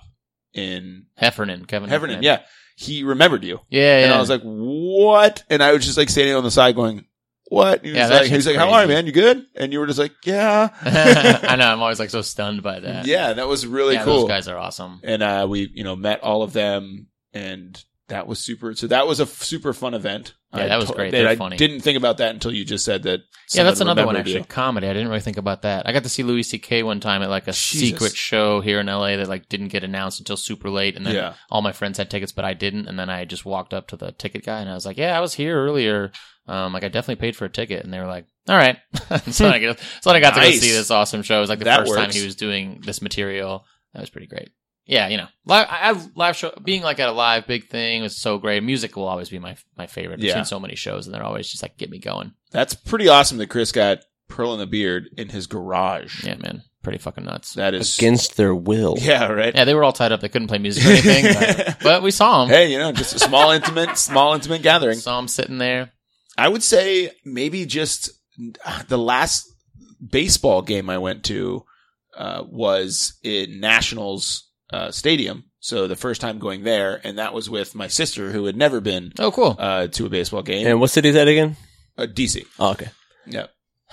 in
Heffernan, Kevin
Heffernan, yeah, he remembered you.
yeah, yeah.
And I was like, what? And I was just like standing on the side going, what? And he
Yeah,
was
that
like, he was
shit's
like, how are you,
crazy.
man? You good? And you were just like, yeah.
I know. I'm always like so stunned by that.
Yeah, that was really
yeah,
cool.
Those guys are awesome.
And uh, we, you know, met all of them, and that was super. So that was a f- super fun event.
Yeah,
I
that was
to-
great.
that
They're
I
funny.
didn't think about that until you just said that.
Yeah, that's
someone
another one
remembered
actually.
you.
Comedy. I didn't really think about that. I got to see Louis C K one time at like a
Jesus.
secret show here in L A that like didn't get announced until super late, and then
Yeah.
all my friends had tickets, but I didn't. And then I just walked up to the ticket guy and I was like, "Yeah, I was here earlier. Um, like I definitely paid for a ticket." And they were like, "All right." so I got, so I got to go
Nice.
see this awesome show. It was like the
That
first time
works.
he was doing this material. That was pretty great. Yeah, you know, live, I, I- live show being like at a live big thing was so great. Music will always be my my favorite. I've
Yeah.
seen so many shows and they're always just like get me going.
That's pretty awesome that Chris got Pearl in the Beard in his garage.
Yeah, man, pretty fucking nuts.
That is
Against their will.
yeah, right.
Yeah, they were all tied up. They couldn't play music or anything, but, but we saw them.
Hey, you know, just a small intimate, small intimate gathering.
Saw them sitting there.
I would say maybe just the last baseball game I went to uh, was in Nationals uh, Stadium. So the first time going there, and that was with my sister who had never been
Oh, cool.
uh, to a baseball game.
And what city is that again?
Uh, D C.
Oh, okay.
Yeah.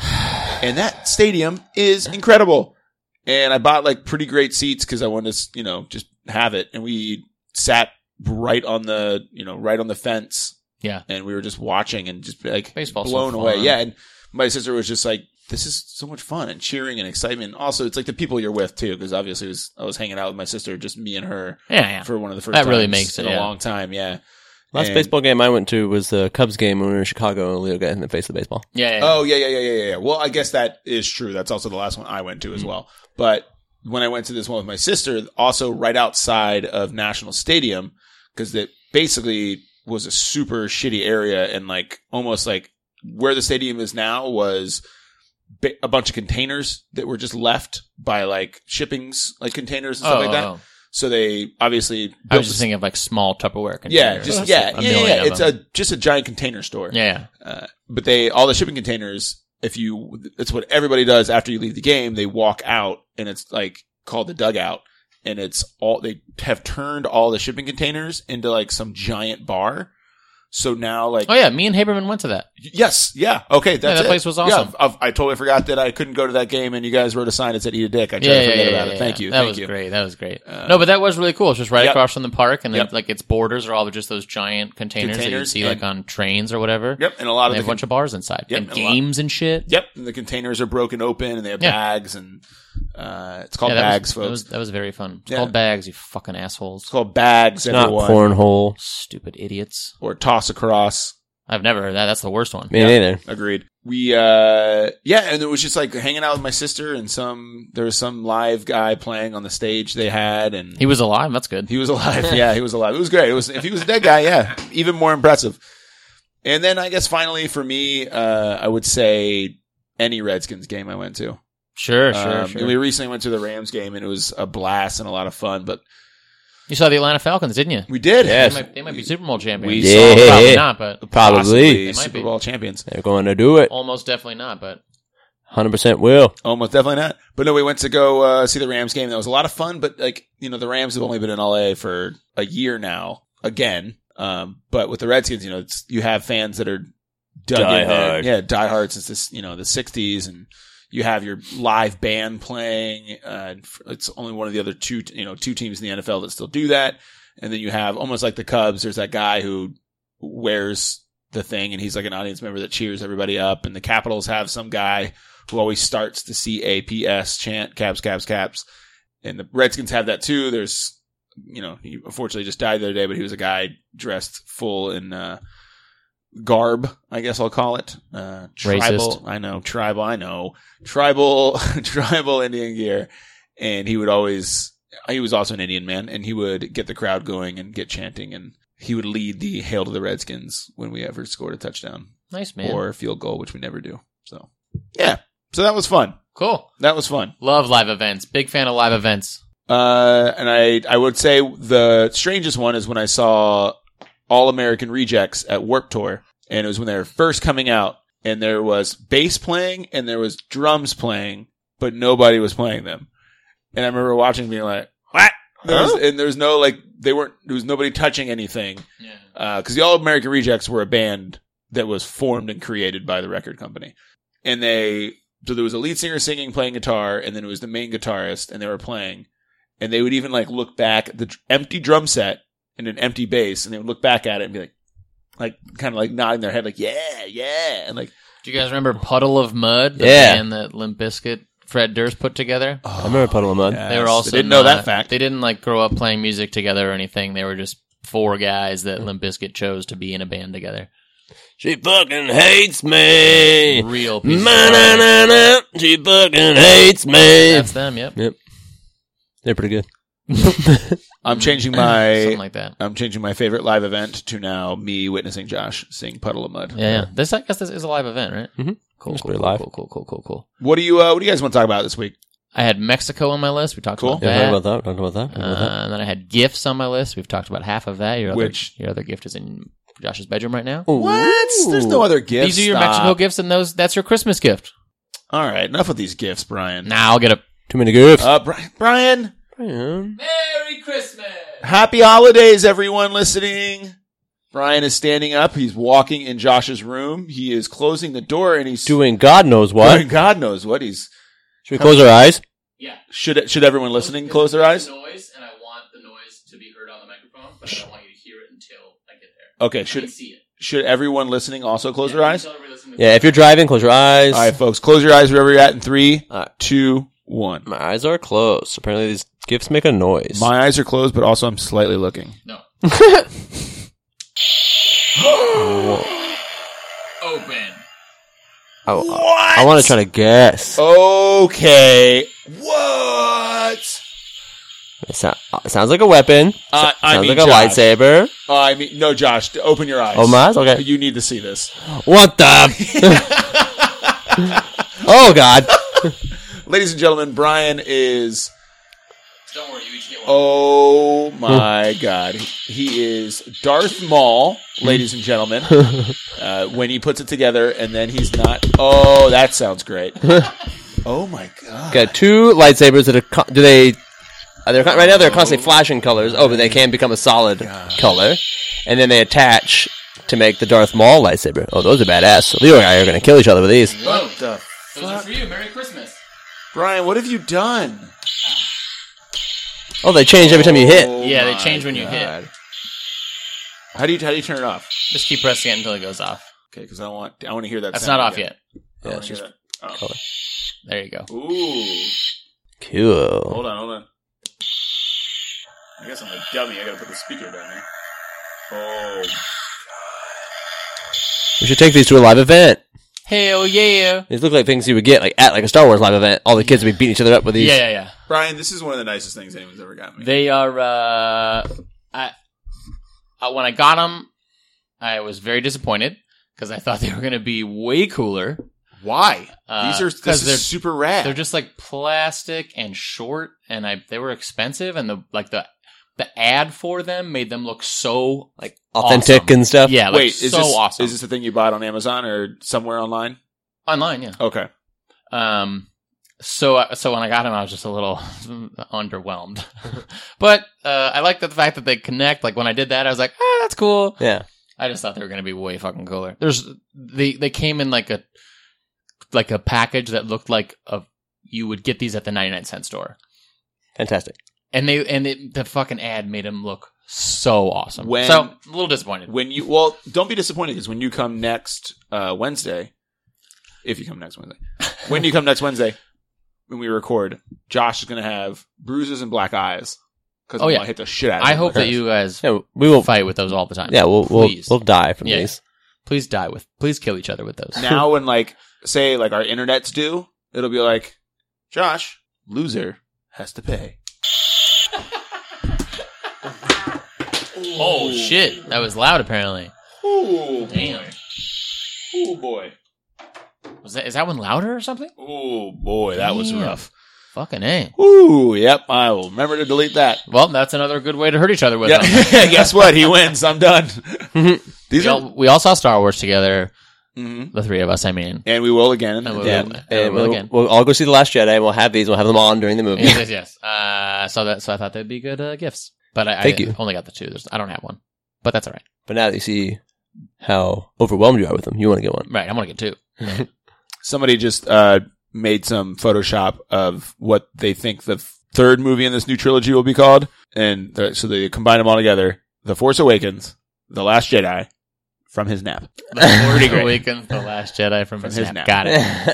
And that stadium is incredible. And I bought like pretty great seats because I wanted to, you know, just have it. And we sat right on the, you know, right on the fence.
Yeah.
And we were just watching and just like
Baseball's
blown
so
away.
fun.
Yeah. And my sister was just like, this is so much fun and cheering and excitement. Also, it's like the people you're with too, because obviously it was, I was hanging out with my sister, just me and her
Yeah, yeah.
for one of the first
That really
times
makes it,
in a
yeah.
long time. Yeah.
Last
And-
baseball game I went to was the Cubs game when we were in Chicago and Leo got in the face of the baseball.
Yeah, yeah.
Oh yeah, yeah, yeah, yeah, yeah, yeah. Well, I guess that is true. That's also the last one I went to
Mm-hmm.
as well. But when I went to this one with my sister, also right outside of National Stadium, because it basically was a super shitty area, and like almost like where the stadium is now was ba- a bunch of containers that were just left by like shippings, like containers and stuff
Oh,
like that.
oh, oh.
So they obviously built
I was just
this-
thinking of like small Tupperware containers.
yeah, just
That's
yeah,
a
yeah,
million
yeah.
of
It's
them.
a just a giant container store.
yeah, yeah.
Uh, but they, all the shipping containers, if you, it's what everybody does after you leave the game. They walk out and it's like called the dugout. and it's all they have turned all the shipping containers into like some giant bar. So now, like,
Oh yeah, me and Haberman went to that.
yes, yeah, okay, that's
that
it.
place was awesome.
Yeah, I've, I totally forgot that I couldn't go to that game, and you guys wrote a sign that said "Eat a Dick." I tried
Yeah,
to
yeah,
forget
yeah,
about
yeah,
it. Thank
yeah.
you,
That
thank
was
you.
great. That was great. no, but that was really cool. It's just right
Yep.
across from the park, and then
Yep.
like its borders are all just those giant containers, that you
Containers
see like
and-
on trains or whatever.
Yep, and a lot
And
of
they
the
have a bunch of bars inside
Yep,
and
and a lot-
games and shit.
Yep, and the containers are broken open, and they have
Yeah.
bags, and uh, it's called
Yeah, that
bags,
was,
folks.
That was, that was very fun. It's
Yeah.
called bags, you fucking assholes.
It's called bags,
Not
everyone,
cornhole.
Stupid idiots.
or toss across.
I've never heard that. That's the worst one.
Me
Yeah.
neither.
Agreed. We, uh, yeah, and it was just like hanging out with my sister, and some, there was some live guy playing on the stage they had, and
He was alive. That's good.
he was alive. Yeah, he was alive. It was great. It was, if he was a dead guy, yeah, even more impressive. And then I guess finally for me, uh, I would say any Redskins game I went to.
Sure, sure,
Um,
sure.
We recently went to the Rams game, and it was a blast and a lot of fun, but
You saw the Atlanta Falcons, didn't you?
we did.
Yes.
They might, they might be Super Bowl champions.
We
Yeah.
saw
Probably not, but
Probably.
possibly
They might
Super
be.
Bowl champions.
They're going to do it.
almost definitely not. But
one hundred percent will.
Almost definitely not. But no, we went to go uh, see the Rams game. That was a lot of fun. But like, you know, the Rams have only been in L A for a year now. Again, um, but with the Redskins, you know, it's, you have fans that are dug
Die
in there.
hard.
Yeah, diehard since this, you know, the sixties, and you have your live band playing. Uh, it's only one of the other two, you know, two teams in the N F L that still do that. And then you have almost like the Cubs. There's that guy who wears the thing, and he's like an audience member that cheers everybody up. And the Capitals have some guy who always starts the C A P S chant, Caps, Caps, Caps. And the Redskins have that too. There's, you know, he unfortunately just died the other day, but he was a guy dressed full in, uh, garb, I guess I'll call it. Uh, tribal,
Racist.
I know, tribal, I know, tribal, tribal Indian gear. And he would always, he was also an Indian man, and he would get the crowd going and get chanting, and he would lead the Hail to the Redskins when we ever scored a touchdown
nice, man.
or a field goal, which we never do. So, yeah. So that was fun.
Cool.
That was fun.
Love live events. Big fan of live events.
Uh, and I, I would say the strangest one is when I saw All American Rejects at Warped Tour, and it was when they were first coming out, and there was bass playing and there was drums playing, but nobody was playing them. And I remember watching, being like, "What?" There was, and there was no like, they weren't. There was nobody touching anything,
Yeah.
because the All American Rejects were a band that was formed and created by the record company, and they. So there was a lead singer singing, playing guitar, and then it was the main guitarist, and they were playing. And they would even like look back at the dr- empty drum set and an empty bass, and they would look back at it and be like, like kind of like nodding their head, like yeah, yeah, and like.
Do you guys remember Puddle of Mud? The
Yeah.
band that Limp Bizkit, Fred Durst put together.
I remember Puddle of Mud.
Yes.
They were also
They didn't know
not-
that fact.
They didn't like grow up playing music together or anything. They were just four guys that Limp Bizkit chose to be in a band together.
She fucking hates me.
Real piece of
Ma-na-na-na. She fucking hates me.
That's them. Yep.
Yep. They're pretty good.
I'm changing my
Something like that.
I'm changing my favorite live event to now me witnessing Josh sing Puddle of Mud.
Yeah, yeah. This, I guess, this is a live event, right?
Mhm.
Cool,
It's
cool,
pretty
cool,
live.
cool, cool, cool, cool, cool.
What do you uh, What do you guys want to talk about this week?
I had Mexico on my list. We talked
Cool.
about
Yeah,
that.
talk about that. Talk about that. Talk about that.
Uh, and then I had gifts on my list. We've talked about half of that. Your other,
Which-
your other gift is in Josh's bedroom right now.
What? There's no other gifts.
These are your
Stop.
Mexico gifts, and those that's your Christmas gift.
All right, enough of these gifts, Brian.
Now I'll get a
Too many gifts.
Uh, Bri- Brian,
Brian.
Merry Christmas.
happy holidays, everyone listening. Brian is standing up. He's walking in Josh's room. He is closing the door, and he's
Doing God knows what.
doing God knows what. He's
Should we close our eyes?
Yeah.
should should everyone listening close their eyes?
Noise, and I want the noise to be heard on the microphone, but I don't want you to hear it until I get there.
Okay,
I
should
can see it.
should everyone listening also close their eyes?
Yeah, if you're driving, close your eyes.
All right, folks, close your eyes wherever you're at in three,
All right.
two, one.
My eyes are closed. Apparently these gifts make a noise.
My eyes are closed, but also I'm slightly looking.
No. Open.
I, I want to try to guess.
Okay. What?
It, so- it sounds like a weapon.
Uh, I
sounds
mean,
like a
Josh.
lightsaber.
Uh, I mean, no, Josh. Open your eyes.
Oh, my eyes? Okay.
You need to see this.
What the? Oh, God.
Ladies and gentlemen, Brian is.
Don't worry, you each get one.
Oh my God. He is Darth Maul, ladies and gentlemen, uh, when he puts it together, and then he's not. Oh, that sounds great. Oh my God.
Got two lightsabers that are. Co- do they Uh, they're con- right now they're constantly flashing colors. Oh, but they can become a solid color, and then they attach to make the Darth Maul lightsaber. Oh, those are badass. So Leo and I are going to kill each other with these.
What the
Those are for you. Merry Christmas.
Brian, what have you done?
Oh, they change every time you hit.
Oh
Yeah, they
my
change when you
God.
hit.
How do you how do you turn it off?
Just keep pressing it until it goes off.
Okay, because I want I want to hear that.
That's
sound
not off
again.
yet.
I
Yeah,
wanna
it's
hear
just
that. Oh.
color.
There you go.
Ooh.
Cool.
Hold on, hold on. I guess I'm a dummy. I gotta put the speaker down here. Oh.
We should take these to a live event.
Hell yeah.
These look like things you would get like at like a Star Wars live event. All the kids would be beating each other up with these.
Yeah, yeah, yeah.
Brian, this is one of the nicest things anyone's ever gotten me.
They are, uh, I, uh, when I got them, I was very disappointed because I thought they were going to be way cooler.
Why?
Uh,
These are
'cause
this
they're-
is super rad.
They're just like plastic and short, and I they were expensive, and the like the the ad for them made them look so like
Authentic
awesome.
and stuff.
Yeah, like
Wait,
so
is this
awesome.
is this the thing you bought on Amazon or somewhere online?
Online? Yeah.
Okay.
Um. So uh, so when I got them, I was just a little underwhelmed, but uh, I like the fact that they connect. Like when I did that, I was like, ah, that's cool.
Yeah.
I just thought they were going to be way fucking cooler. There's they they came in like a like a package that looked like a you would get these at the ninety-nine cent store.
Fantastic.
And they and it, the fucking ad made him look so awesome.
When-
so a little disappointed.
When you well, don't be disappointed because when you come next uh, Wednesday, if you come next Wednesday, when you come next Wednesday, when we record, Josh is going to have bruises and black eyes because
Oh,
I'm
yeah.
going to hit the shit out of
I
him.
hope that you guys
Yeah, we will.
fight with those all the time.
Yeah, we'll we'll,
Please.
we'll die from
Yeah.
these.
Please die with. Please kill each other with those.
now when like say like our internet's due, it'll be like, Josh, loser has to pay.
Oh shit! That was loud. Apparently.
Ooh,
Damn.
Ooh boy.
Was that is that one louder or something?
Ooh boy, that was
Damn.
rough.
Fucking A.
Ooh, yep. I will remember to delete that.
Well, that's another good way to hurt each other with
Yeah.
them.
Guess what? He wins. I'm done. These
We
are,
all, we all saw Star Wars together.
Mhm.
The three of us. I mean.
and we will again.
And we
Yeah,
will.
and
And we'll
we'll,
again.
we'll all go see The Last Jedi. We'll have these. We'll have them on during the movie.
Yes, yes, yes. Uh, so that so I thought they'd be good uh, gifts, but I,
Thank
I
you.
only got the two. There's, I don't have one, but that's all right.
But now that you see how overwhelmed you are with them, you want to get one.
Right, I'm gonna get two.
Somebody just uh, made some Photoshop of what they think the third movie in this new trilogy will be called, and th- so they combine them all together: The Force Awakens, The Last Jedi, From His Nap.
The Force
Pretty great.
Awakens, The Last Jedi from,
From
his,
his
nap.
nap.
Got it.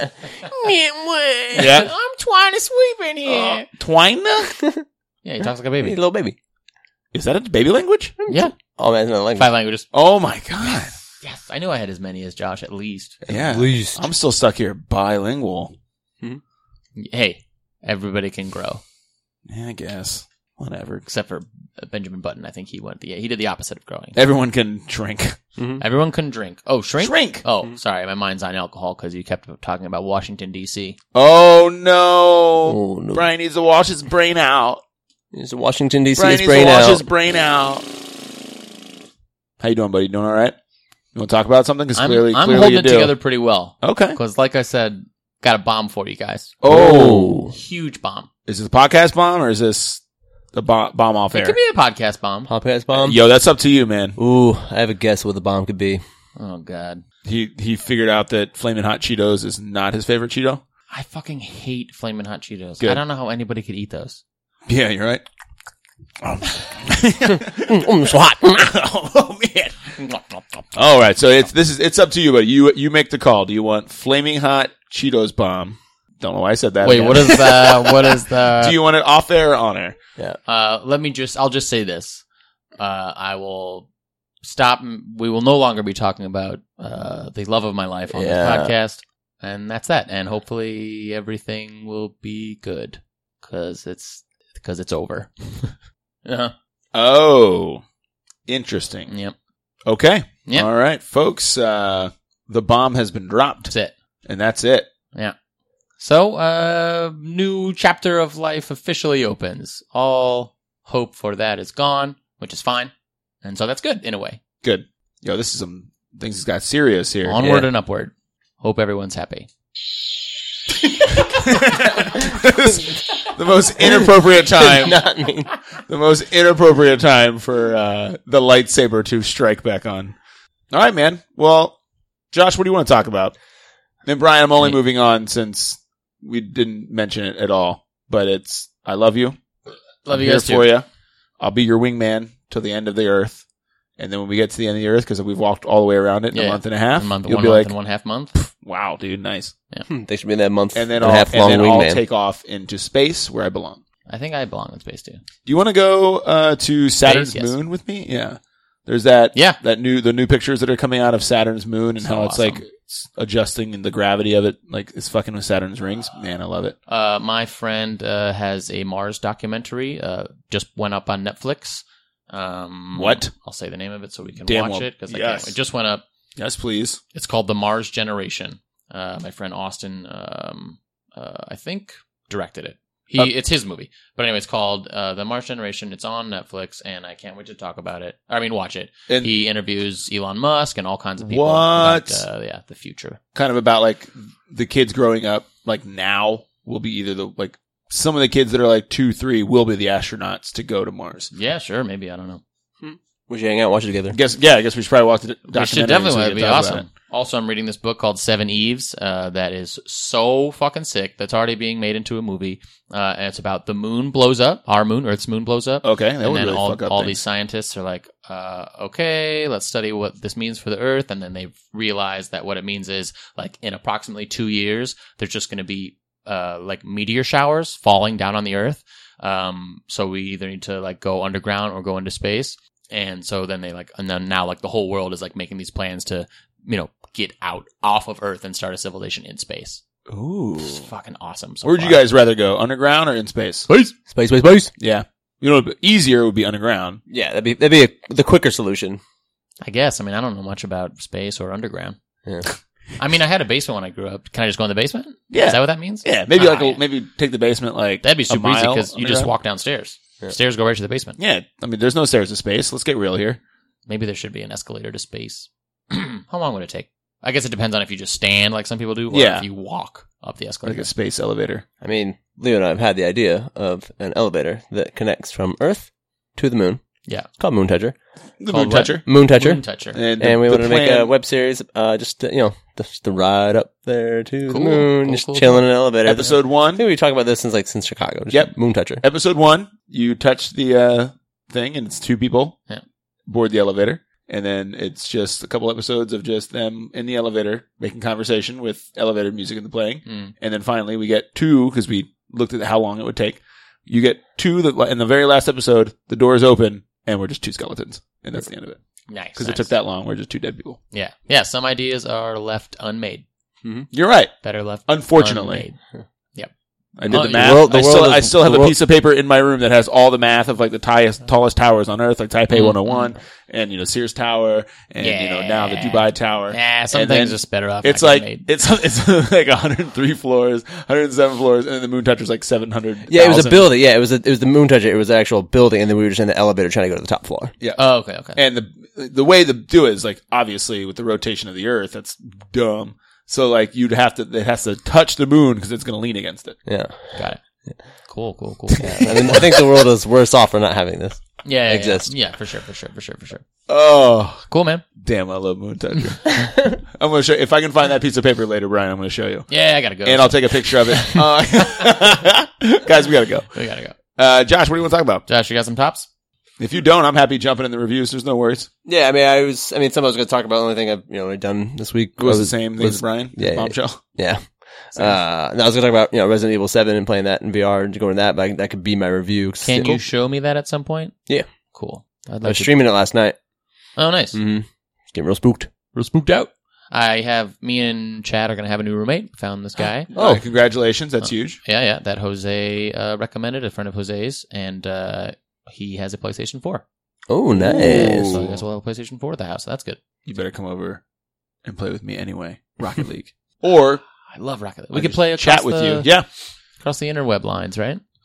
Yeah.
I'm trying to sweep in here.
Twine?
Yeah, he talks like a
Hey,
baby.
little baby.
Is that a baby language?
Yeah,
Oh man, it's another language.
five languages.
Oh my god!
Yes, I knew I had as many as Josh at least.
Yeah,
least.
I'm still stuck here bilingual.
Hey, everybody can grow
Yeah, I guess whatever.
except for Benjamin Button. I think he went the he did the opposite of growing.
Everyone can drink.
Everyone can drink. Oh, shrink.
Shrink.
Oh, sorry, my mind's on alcohol because you kept talking about Washington D C.
Oh no!
Oh no.
Brian needs to wash his brain out.
It's Washington D C.
Brian
His
needs to
brain
wash
out.
his brain out. How you doing, buddy? Doing all right? You want to talk about something? Because
I'm,
clearly,
I'm
clearly
holding
you
it
do.
together pretty well
Okay.
because, like I said, got a bomb for you guys.
Oh,
Huge bomb.
is this a podcast bomb or is this a bomb, bomb off
It
air?
could be a podcast bomb.
Podcast bomb.
Yo, that's up to you, man.
Ooh, I have a guess what the bomb could be.
Oh God,
He he figured out that Flamin' Hot Cheetos is not his favorite Cheeto.
I fucking hate Flamin' Hot Cheetos.
Good.
I don't know how anybody could eat those.
Yeah, you're right.
Mm, so hot.
oh man. All right, so it's this is it's up to you, but you you make the call. Do you want Flaming Hot Cheetos bomb? Don't know why I said that.
Wait,
again.
what is the what is the?
Do you want it off air or on air?
Uh, let me just. I'll just say this. Uh, I will stop. We will no longer be talking about uh, the love of my life on
Yeah.
this podcast, and that's that. And hopefully everything will be good because it's because it's over. uh-huh.
Oh, interesting.
Yep,
Okay.
Yep.
All right, folks. Uh, the bomb has been dropped,
that's it.
and that's it.
Yeah. So, uh, new chapter of life officially opens. All hope for that is gone, which is fine, and so that's good in a way.
Good. Yo, this is some things that got serious here.
Onward
Yeah.
and upward. Hope everyone's happy.
The most inappropriate time.
Not mean.
The most inappropriate time for uh, the lightsaber to strike back on. All right, man. Well, Josh, what do you want to talk about? And Brian, I'm only moving on since we didn't mention it at all. But it's, I love you.
Love
I'm
you
here
guys
for
too.
you. I'll be your wingman till the end of the earth. And then when we get to the end of the earth, because we've walked all the way around it in
Yeah.
a month and a half,
A month,
you'll
one
be
month
like,
and one half month.
wow, dude, nice.
Hmm, Thanks for being that month
And then
and
I'll,
a half
and
long
then I'll
wingman.
take off into space where I belong.
I think I belong in space too.
Do you want to go uh, to Saturn's
Space, yes.
moon with me? Yeah. There's that
Yeah.
that new the new pictures that are coming out of Saturn's moon and
So
how it's
awesome.
like it's adjusting in the gravity of it, like it's fucking with Saturn's rings. Man, I love it.
Uh, my friend uh, has a Mars documentary. Uh, just went up on Netflix. Um,
What?
I'll say the name of it so we can
Damn
watch
well.
it because
Yes.
it just went up.
Yes, please.
It's called The Mars Generation. Uh, my friend Austin, um, uh, I think, directed it. He,
Uh,
it's his movie, but anyway, it's called uh, The Mars Generation. It's on Netflix, and I can't wait to talk about it. I mean, watch it.
And
He interviews Elon Musk and all kinds of people.
What?
About, uh, yeah, the future.
kind of about like the kids growing up, like now will be either the like some of the kids that are like two, three will be the astronauts to go to Mars.
Yeah, sure, maybe I don't know.
We should hang out, watch it together.
I guess yeah, I guess we should probably watch the documentary.
We should
so
definitely.
we
It'd
can
be
talk about
awesome. Also, I'm reading this book called Seven Eves. Uh, that is so fucking sick. That's already being made into a movie. Uh, and it's about the moon blows up. Our moon, Earth's moon blows up.
it. Okay, that
and
would
then
really
all,
fuck up
all
things.
these scientists are like, uh, okay, let's study what this means for the Earth. And then they realize that what it means is like in approximately two years, there's just going to be uh, like meteor showers falling down on the Earth. Um, so we either need to like go underground or go into space. And so then they like, and then now like the whole world is like making these plans to, you know, get out off of Earth and start a civilization in space.
Ooh.
It's fucking awesome. So
Where'd you
far.
guys rather go, underground or in space?
Space, space, space.
Yeah, you know, easier would be underground.
Yeah, that'd be that'd be a, the quicker solution.
I guess. I mean, I don't know much about space or underground.
Yeah.
I mean, I had a basement when I grew up. Can I just go in the basement?
Yeah.
Is that what that means?
Yeah, maybe
Ah,
like a,
yeah.
maybe take the basement like
That'd be
a
super easy
mile
because you just
underground.
walk downstairs.
Yeah.
Stairs go right to the basement.
Yeah, I mean, there's no stairs to space. Let's get real here.
Maybe there should be an escalator to space. How long would it take? I guess it depends on if you just stand like some people do, or
Yeah.
if you walk up the
Like
escalator.
a space elevator.
I mean, Leo and I have had the idea of an elevator that connects from Earth to the moon.
Yeah.
It's called Moon Toucher.
The
Called
moon
what?
toucher.
Moon Toucher.
Moon toucher.
And, the-
And we
the
want to make a
plan-
web series, uh, just to, you know, just to ride up there to the
Cool,
moon,
cool,
just
cool,
chilling
cool.
in an elevator.
episode
I
one.
think we talked about this since like since Chicago. Just
Yep.
Moon Toucher.
Episode one, you touch the uh, thing, and it's two people
Yeah.
board the elevator, and then it's just a couple episodes of just them in the elevator making conversation with elevator music in the playing,
Mm.
and then finally we get two because we looked at how long it would take. You get two that in the very last episode, the doors open, and we're just two skeletons, and that's the end of it
Nice.
because
nice.
it took that long. We're just two dead people.
Yeah. Yeah. Some ideas are left unmade.
You're right.
Better left.
Unfortunately.
unmade.
I did
Oh,
the
the
math.
world- the
I, still,
world is-
I still have
the
a
world-
piece of paper in my room that has all the math of like the highest, tallest towers on Earth, like Taipei
Mm,
one oh one, and you know Sears Tower, and you know now the
Yeah.
Dubai Tower.
Yeah. Some
And
things
then
are just better off.
It's
not
like
getting made.
it's it's like one hundred three floors, one hundred seven floors, and then the moon toucher's like seven hundred.
Yeah, it was a building. Yeah, it was a, it was the Moon Toucher. It was an actual building, and then we were just in the elevator trying to go to the top floor.
Yeah,
Oh, okay. Okay.
and the the way to do it is like obviously with the rotation of the Earth, that's dumb. So like you'd have to, it has to touch the moon because it's going to lean against it.
Yeah,
Got it. Cool. Cool. Cool.
I mean, I think the world is worse off for not having this.
Yeah, yeah,
Exist.
Yeah. yeah, for sure, for sure, for sure, for sure.
Oh,
Cool, man.
damn, I love moon toucher. I'm going to show if I can find that piece of paper later, Brian. I'm going to show you.
Yeah, I gotta go.
And I'll take a picture of it. Uh, guys, we got to go.
we gotta go.
Uh, Josh, what do you want to talk about?
Josh, you got some tops?
If you don't, I'm happy jumping in the reviews. There's no worries.
Yeah, I mean, I was. I mean, something I was going to talk about. The only thing I've you know done this week
It was the same thing
was-
as Brian.
yeah, yeah.
Bombshell.
Yeah. Uh, no, I was going to talk about you know Resident Evil seven and playing that in V R and going to that, but I, that could be my review.
Can
Cool.
you show me that at some point?
Yeah.
Cool. I'd
I
like
was
to.
streaming it last night.
Oh, nice.
Mm-hmm. Getting real spooked.
We're spooked out. I have me and Chad are gonna have a new roommate. Found this guy.
Oh, congratulations. That's huge.
Yeah, yeah. That Jose uh, recommended, a friend of Jose's, and uh, he has a PlayStation four.
Oh, nice.
Ooh.
So I guess we'll have a PlayStation four at the house. So that's good.
You better come over and play with me anyway. Rocket League. Or
I love Rocket League.
I
We could
just
play
chat
across
with
the,
you. Yeah.
across the interweb lines, right?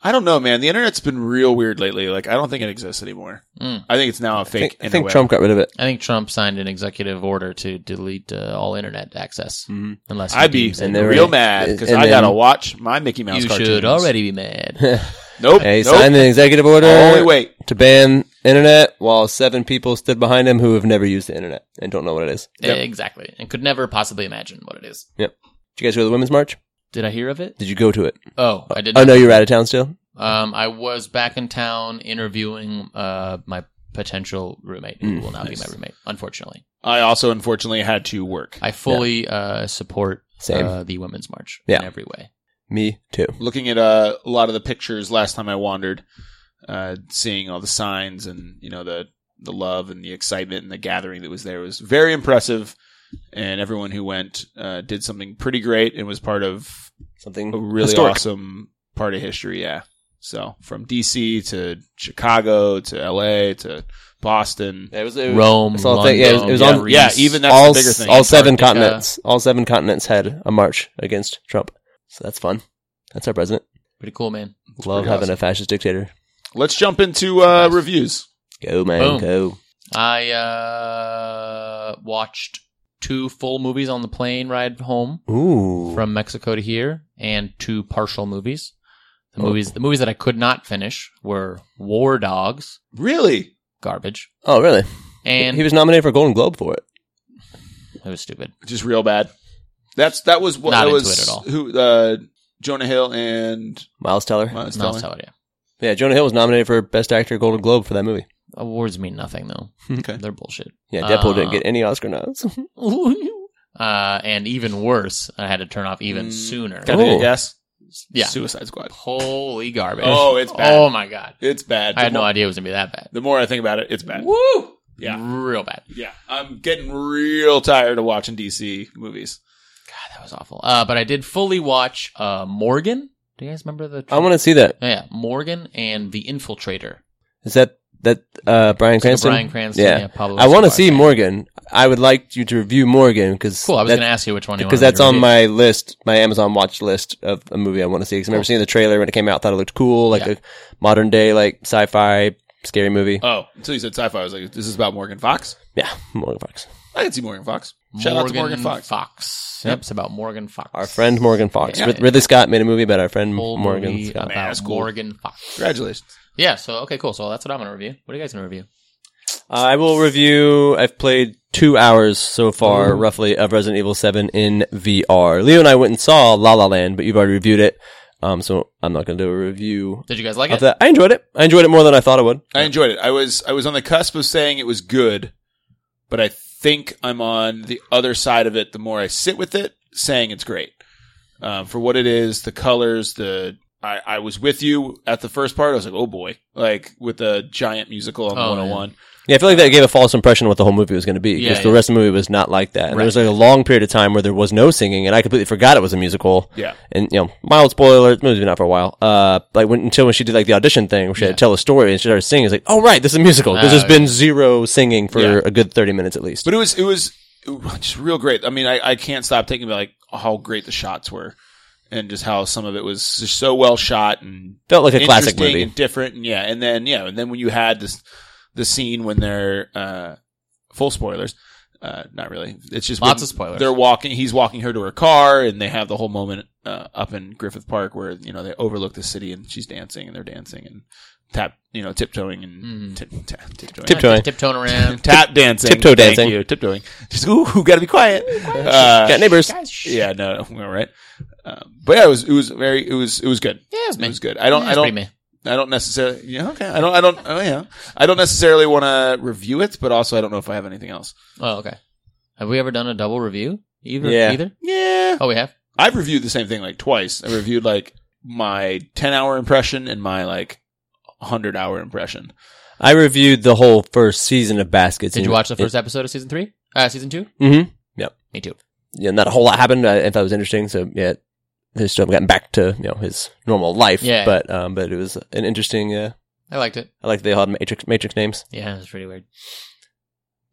I don't know, man. The internet's been real weird lately. Like, I don't think it exists anymore.
Mm.
I think it's now a
I
fake.
think, I
in a
think
way.
Trump got rid of it.
I think Trump signed an executive order to delete uh, all internet access.
Mm-hmm.
Unless he
I'd be
deems it.
And they were-
real mad because
and
I
then-
gotta watch my Mickey Mouse
You
cartoons.
should already be mad.
Nope.
He
nope.
signed an executive order
Only wait.
to ban internet while seven people stood behind him who have never used the internet and don't know what it is.
Yep.
Exactly. And could never possibly imagine what it is.
Yep. Did you guys go to the Women's March?
Did I hear of it?
Did you go to it?
Oh, I did
Oh,
not.
no, you were out of town still?
Um, I was back in town interviewing uh, my potential roommate, who
Mm,
will now
nice.
be my roommate, unfortunately.
I also unfortunately had to work.
I fully uh, support
Same.
uh, the Women's March
Yeah.
in every way.
Me too.
Looking at uh, a lot of the pictures last time I wandered, uh, seeing all the signs and you know the the love and the excitement and the gathering that was there was very impressive. And everyone who went uh, did something pretty great and was part of
Something
a really
historic.
awesome part of history. Yeah. So from D C to Chicago to L A to Boston.
Yeah, it was, it was
Rome,
I saw the
London,
thing- yeah, it was, it was
yeah,
on
Greece.
yeah, even that's
all,
the bigger thing.
all seven
Antarctica.
continents. All seven continents had a march against Trump. So that's fun. That's our president.
Pretty cool, man.
Love
pretty
having
awesome.
a fascist dictator.
Let's jump into uh, reviews.
Go, man,
Boom.
go.
I uh, watched two full movies on the plane ride home
Ooh.
from Mexico to here, and two partial movies. The
Oh.
movies, the movies that I could not finish were War Dogs,
Really?
garbage,
Oh, really?
and
he was nominated for a Golden Globe for it.
it was stupid.
Just real bad. That's that was what
Not
that
into
was
it at all.
who uh, Jonah Hill and
Miles Teller.
Miles
No, I'll
Teller.
tell you.
Yeah, Jonah Hill was nominated for Best Actor Golden Globe for that movie.
Awards mean nothing though.
Okay.
They're bullshit.
Yeah, Deadpool
Uh,
didn't get any Oscar nods.
Uh, and even worse, I had to turn off even
Mm,
sooner.
Can I take
Oh.
a guess?
Yeah.
Suicide Squad.
Holy garbage.
Oh, it's bad.
Oh my god.
It's bad.
I had
The
no
more-
idea it was gonna be that bad.
The more I think about it, it's bad.
Woo!
Yeah.
Real bad.
Yeah. I'm getting real tired of watching D C movies.
God, that was awful. Uh, but I did fully watch, uh, Morgan. Do you guys remember the?
I want to see that.
Oh, yeah, Morgan and The Infiltrator.
Is that that uh, Bryan
It's like a
Cranston?
Bryan Cranston.
Yeah.
Yeah, Pablo
I want to
Escobar
see
thing.
Morgan. I would like you to review Morgan because
Cool. I was going to ask you which one you
because
wanted
that's
me to
on
review.
my list, my Amazon watch list of a movie I want to see. Because I remember seeing the trailer when it came out, thought it looked cool, like
Yeah.
a modern day like sci-fi scary movie.
Oh, until you said sci-fi, I was like, "This is about Morgan Fox."
Yeah, Morgan Fox.
I can see Morgan Fox. Shout out to Morgan Fox.
Yep, it's about Morgan Fox.
Our friend Morgan Fox.
Yeah.
Rid- Ridley Scott made a movie about our friend
Full
Morgan
movie
Scott.
about
Man, that's cool.
Morgan Fox.
Congratulations.
Yeah. So okay, cool. So that's what I'm going to review. What are you guys going to review?
Uh, I will review. I've played two hours so far, roughly, of Resident Evil seven in V R. Leo and I went and saw La La Land, but you've already reviewed it, um, so I'm not going to do a review
Did you guys like
of
it?
that. I enjoyed it. I enjoyed it more than I thought I would.
I enjoyed it. I was I was on the cusp of saying it was good, but I think I'm on the other side of it. The more I sit with it, saying it's great um, for what it is, the colors, the. I, I was with you at the first part. I was like, oh boy, like with the giant musical on
Oh,
one oh one.
Yeah, I feel like that gave a false impression of what the whole movie was going to be.
Yeah,
Because the
yeah.
rest of the movie was not like that. And
Right.
there was like a long period of time where there was no singing, and I completely forgot it was a musical.
Yeah.
And, you know, mild spoiler, the movie's been out for a while. Uh, like when, until when she did like the audition thing, where she had to tell a story and she started singing, it's like, oh right, this is a musical. Because
Oh,
there's been zero singing for
Yeah.
a good thirty minutes at least.
But it was it was it was just real great. I mean, I, I can't stop thinking about like how great the shots were, and just how some of it was just so well shot and
Felt like a classic
interesting
movie.
and different. And yeah, and then yeah, and then when you had this the scene when they're uh, full spoilers, uh, not really. It's just
Lots
when
of spoilers.
They're walking. He's walking her to her car, and they have the whole moment uh, up in Griffith Park where you know they overlook the city, and she's dancing, and they're dancing and tap, you know, tiptoeing and
Mhm.
tip, tap, tiptoeing.
Tiptoeing.
Tip- tiptoeing around.
Tap dancing.
Tiptoe
Thank
dancing.
you. Tiptoeing. Just, ooh, gotta be quiet. Uh,
Got neighbors.
Guys, shh.
yeah, no, no, all right. Um, but yeah, it was, it was very, it was, it was good.
Yeah, it was
It
me.
was good. I don't,
Yeah,
I
it's
don't,
pretty me.
I don't necessarily, yeah, okay. I don't, I don't, oh yeah. I don't necessarily want to review it, but also I don't know if I have anything else.
Oh, okay. Have we ever done a double review? Either?
Yeah.
Either?
Yeah.
Oh, we have?
I've reviewed the same thing like twice. I reviewed like my ten hour impression and my like one hundred hour impression.
I reviewed the whole first season of Baskets.
Did you watch the first episode of season three? Uh, season two?
Mm-hmm. Yep.
Me too.
Yeah, not a whole lot happened. I, I thought it was interesting. So yeah, he's still gotten back to you know his normal life.
Yeah.
But um, but it was an interesting. Uh,
I liked it.
I like they all had Matrix Matrix names.
Yeah, it was pretty weird.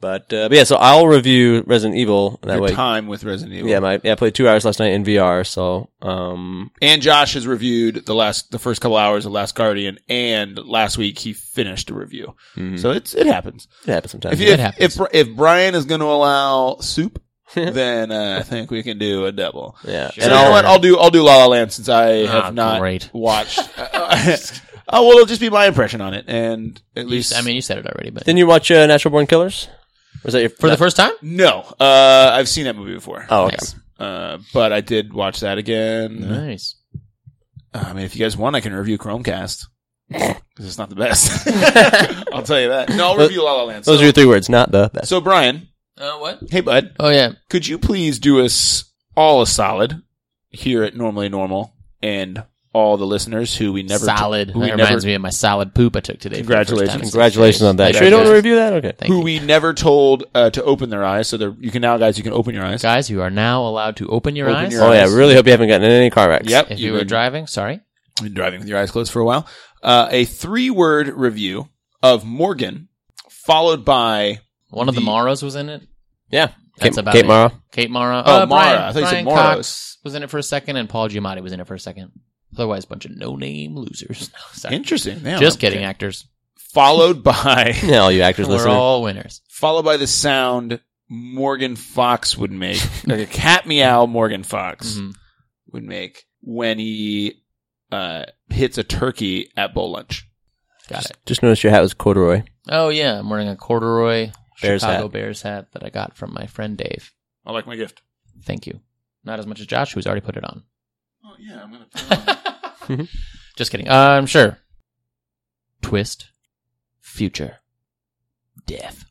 But, uh, but yeah, so I'll review Resident Evil that
Your
way.
time with Resident Evil.
Yeah, my yeah, I played two hours last night in V R. So, um,
And Josh has reviewed the last, the first couple hours of Last Guardian, and last week he finished a review.
mhm.
So it's it happens.
it happens sometimes.
If you,
It
if,
happens.
if if Brian is going to allow soup, then uh, I think we can do a double.
yeah,
So
and
you know
I'll,
what? I'll do I'll do La La Land since I have
Ah,
not
great.
watched. Uh, oh well, it'll just be my impression on it, and at
You
least
s- I mean, you said it already, but
didn't you watch uh, Natural Born Killers? Was that your
for the first time?
no. Uh, I've seen that movie before.
Oh, okay.
Nice.
Uh, but I did watch that again.
Nice.
Uh, I mean, if you guys want, I can review Chromecast because it's not the best. I'll tell you that. No, I'll review La La Land.
Those
So,
are your three words, not the best.
so Brian,
Uh, what?
hey bud,
Oh, yeah.
could you please do us all a solid here at Normally Normal and all the listeners who we never
Solid.
who
That
we
reminds
never,
me of my solid poop I took today. for the first
Congratulations.
time in six
Congratulations
days.
on that.
Thank
Sure, you
you,
don't want to
guys.
review that? Okay.
Thank
who
you.
we never told uh, to open their eyes. So they're- you can now, guys, you can open your eyes.
Guys, you are now allowed to open your
Open
eyes.
your
Oh yeah,
eyes.
really hope you haven't gotten in any car wrecks.
Yep.
If
you've
you were
been-
driving, sorry.
been driving with your eyes closed for a while. Uh, a three-word review of Morgan, followed by
One of the
The-
Maras was in it.
Yeah.
That's
Kate,
about
Kate
it.
Mara.
Kate Mara.
Oh,
uh,
Mara.
Brian,
I thought you said
Brian
Moros.
Cox was in it for a second, and Paul Giamatti was in it for a second. Otherwise, a bunch of no-name losers. No, sorry.
interesting. Yeah,
Just
okay.
kidding, actors.
Followed by
Yeah, all you actors
We're
listening.
all winners.
followed by the sound Morgan Fox would make, like a cat meow. Morgan Fox
Mhm.
would make when he uh, hits a turkey at bowl lunch.
Got it.
Just noticed your hat was corduroy.
Oh, yeah. I'm wearing a corduroy
Bears
Chicago
hat.
Bears hat that I got from my friend Dave.
I like my gift.
Thank you. Not as much as Josh, who's already put it on.
Oh yeah, I'm gonna put it on.
Just kidding. Uh, I'm sure. Twist. Future. Death.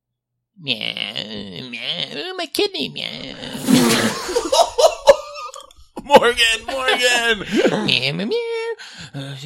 Meow, meow, my kidney. Meow.
Morgan, Morgan.
Meow, meow, meow. Uh,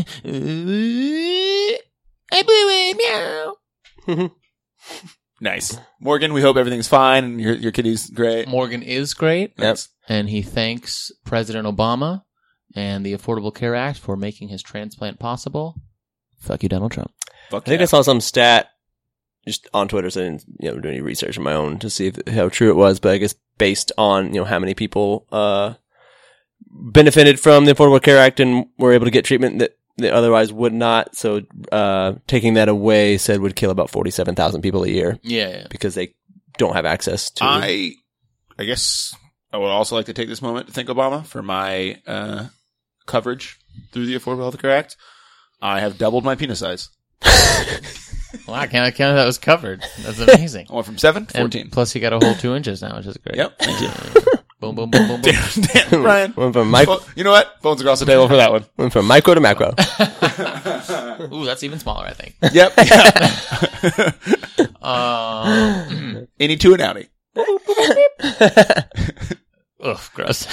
I blew it. Meow.
Nice, Morgan. We hope everything's fine and your your kitty's great.
Morgan is great,
Yep.
and he thanks President Obama and the Affordable Care Act for making his transplant possible. Fuck you, Donald Trump.
Fuck
I think
yeah.
I saw some stat just on Twitter, so I didn't you know, do any research on my own to see if, how true it was, but I guess based on you know how many people uh, benefited from the Affordable Care Act and were able to get treatment that they otherwise would not, so uh, taking that away said would kill about forty-seven thousand people a year
Yeah, yeah.
because they don't have access to
I, I guess I would also like to take this moment to thank Obama for my uh, coverage through the Affordable Health Care Act. I have doubled my penis size.
Wow, I can't, I can't that was covered. That's amazing.
I went from seven to
And
fourteen.
plus, you got a whole two inches now, which is great.
Yep. Thank you.
Boom, boom, boom, boom, boom.
Damn, damn, Brian.
went from micro
Pho- you know what? Phones across the table for that one.
went from micro to macro.
Ooh, that's even smaller, I think.
Yep. Yeah.
Um,
Any two and outie.
ugh, gross.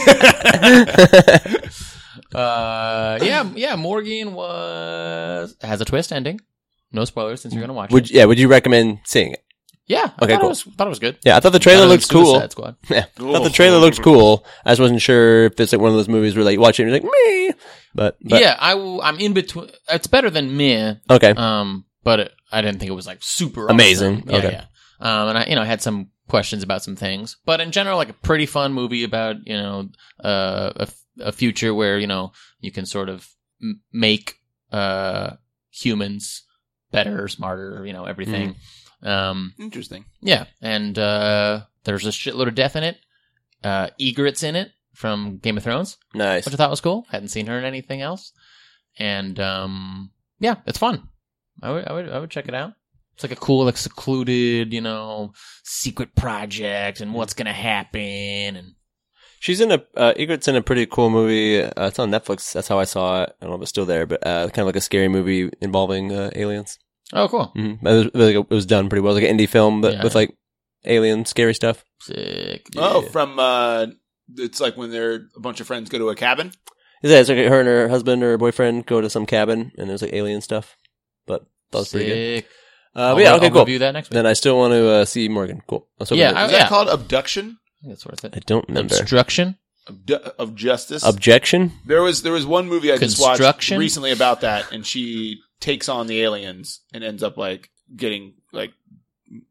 uh, yeah, yeah. Morgan was has a twist ending. No spoilers since you're gonna watch
Would
it.
yeah? Would you recommend seeing it?
Yeah. I
Okay,
thought
cool.
It was, thought it was good.
Yeah, I thought the trailer
Better than
looked cool.
Suicide Squad.
Yeah, I thought the trailer looked cool. I just wasn't sure if it's like one of those movies where like you watch it and you're like me, but, but
yeah, I will, I'm in between. It's better than Meh.
okay.
Um, but it, I didn't think it was like super
Amazing.
awesome. Yeah,
Okay.
yeah. Um, and I, you know, I had some questions about some things, but in general, like a pretty fun movie about, you know, uh, a, a future where, you know, you can sort of m- make, uh, humans better, smarter, you know, everything. Um,
Interesting.
yeah. And, uh, there's a shitload of death in it. Uh, Egret's in it from Game of Thrones,
Nice.
which I thought was cool. Hadn't seen her in anything else. And, um, yeah, it's fun. I would, I would, I would check it out. It's like a cool, like secluded, you know, secret project and what's gonna happen. And
She's in a uh, Egret's in a pretty cool movie. Uh, it's on Netflix. That's how I saw it. I don't know if it's still there, but uh, kind of like a scary movie involving uh, aliens.
oh, cool,
Mm-hmm. It, was, it, was, it was done pretty well. It was like an indie film, but
Yeah.
with like alien scary stuff.
sick.
Oh, from uh, it's like when they're a bunch of friends go to a cabin.
Yeah, it's like her and her husband or boyfriend go to some cabin, and there's like alien stuff. But that was pretty good.
Sick.
Uh,
I'll,
but yeah, okay,
I'll
cool.
review that next week.
Then I still want to uh, see Morgan. Cool. That's what
Yeah,
we did.
I-
Is that
yeah.
called abduction
I think that's worth it.
I don't remember.
Obstruction.
Abdu- of justice?
Objection?
there was there was one movie I just watched
Construction?
recently about that, and she takes on the aliens and ends up like getting like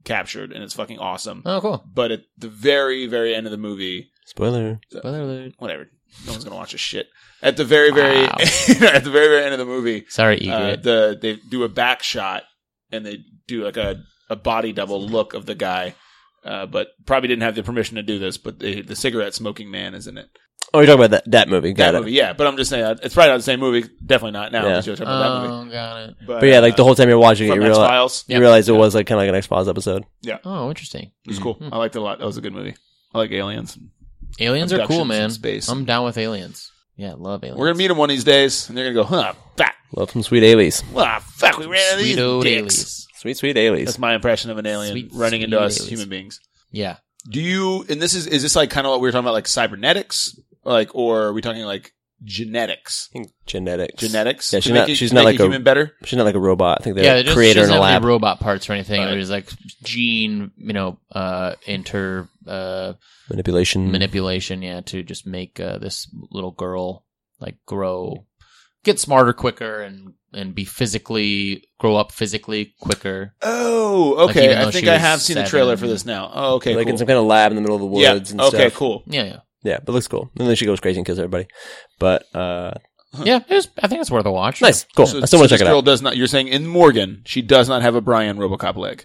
captured, and it's fucking awesome.
Oh, cool.
But at the very, very end of the movie,
Spoiler.
Spoiler alert.
whatever, no one's gonna watch this shit. At the very, very,
Wow.
at the very, very end of the movie,
Sorry,
uh,
Egret.
the they do a back shot and they do like a, a body double look of the guy, uh, but probably didn't have the permission to do this. But the, the cigarette smoking man is in it.
Oh, you're talking about that, that movie. Got
That
it.
movie, yeah. But I'm just saying, uh, it's probably not the same movie. Definitely not now.
Yeah.
because you're talking about that
Oh,
movie.
got it.
But,
But yeah, like the whole time you're watching it,
from
you
X
realize,
Files,
you realize it was like kind of like an X-Files episode.
Oh, interesting.
it was cool. I liked it a lot. That was a good movie. I like aliens.
Aliens are cool,
Abductions in
man.
space.
I'm down with aliens. Yeah, love aliens.
We're gonna meet them one of these days, and they're gonna go, "Huh, fuck,
Love some sweet aliens.
well, fuck, we ran out of these
Sweet old
dicks."
aliens.
Sweet, sweet aliens.
That's my impression of an alien
Sweet,
running
sweet
into us
aliens.
human beings.
Yeah.
Do you? And this is is this like kind of what we were talking about, like cybernetics, like, or are we talking like genetics?
I think genetics.
Genetics.
Yeah,
To
she's
make
not.
it-
she's
to
not
make
like
a
a
human better.
She's not like a robot. I think they
Yeah,
like
just,
create
she
her in
doesn't
a
have
lab.
any robot parts or anything.
Right.
There's like gene, you know, uh, inter uh,
Manipulation.
manipulation. Yeah, to just make uh, this little girl like grow, get smarter quicker, and and be physically grow up physically quicker.
Oh,
Like,
okay.
even
I
though
think
she
I
was
have seen the
seven.
trailer for this now. Oh, okay,
like
cool.
in some kind of lab in the middle of the woods
yeah.
and
Okay,
stuff.
cool.
Yeah, yeah,
Yeah, but it looks cool. And then she goes crazy and kills everybody. But uh
yeah. It was, I think it's worth a watch.
nice, cool.
So,
I still
so
want to
this
check it
girl
out.
does not. You're saying in Morgan, she does not have a Brian RoboCop leg.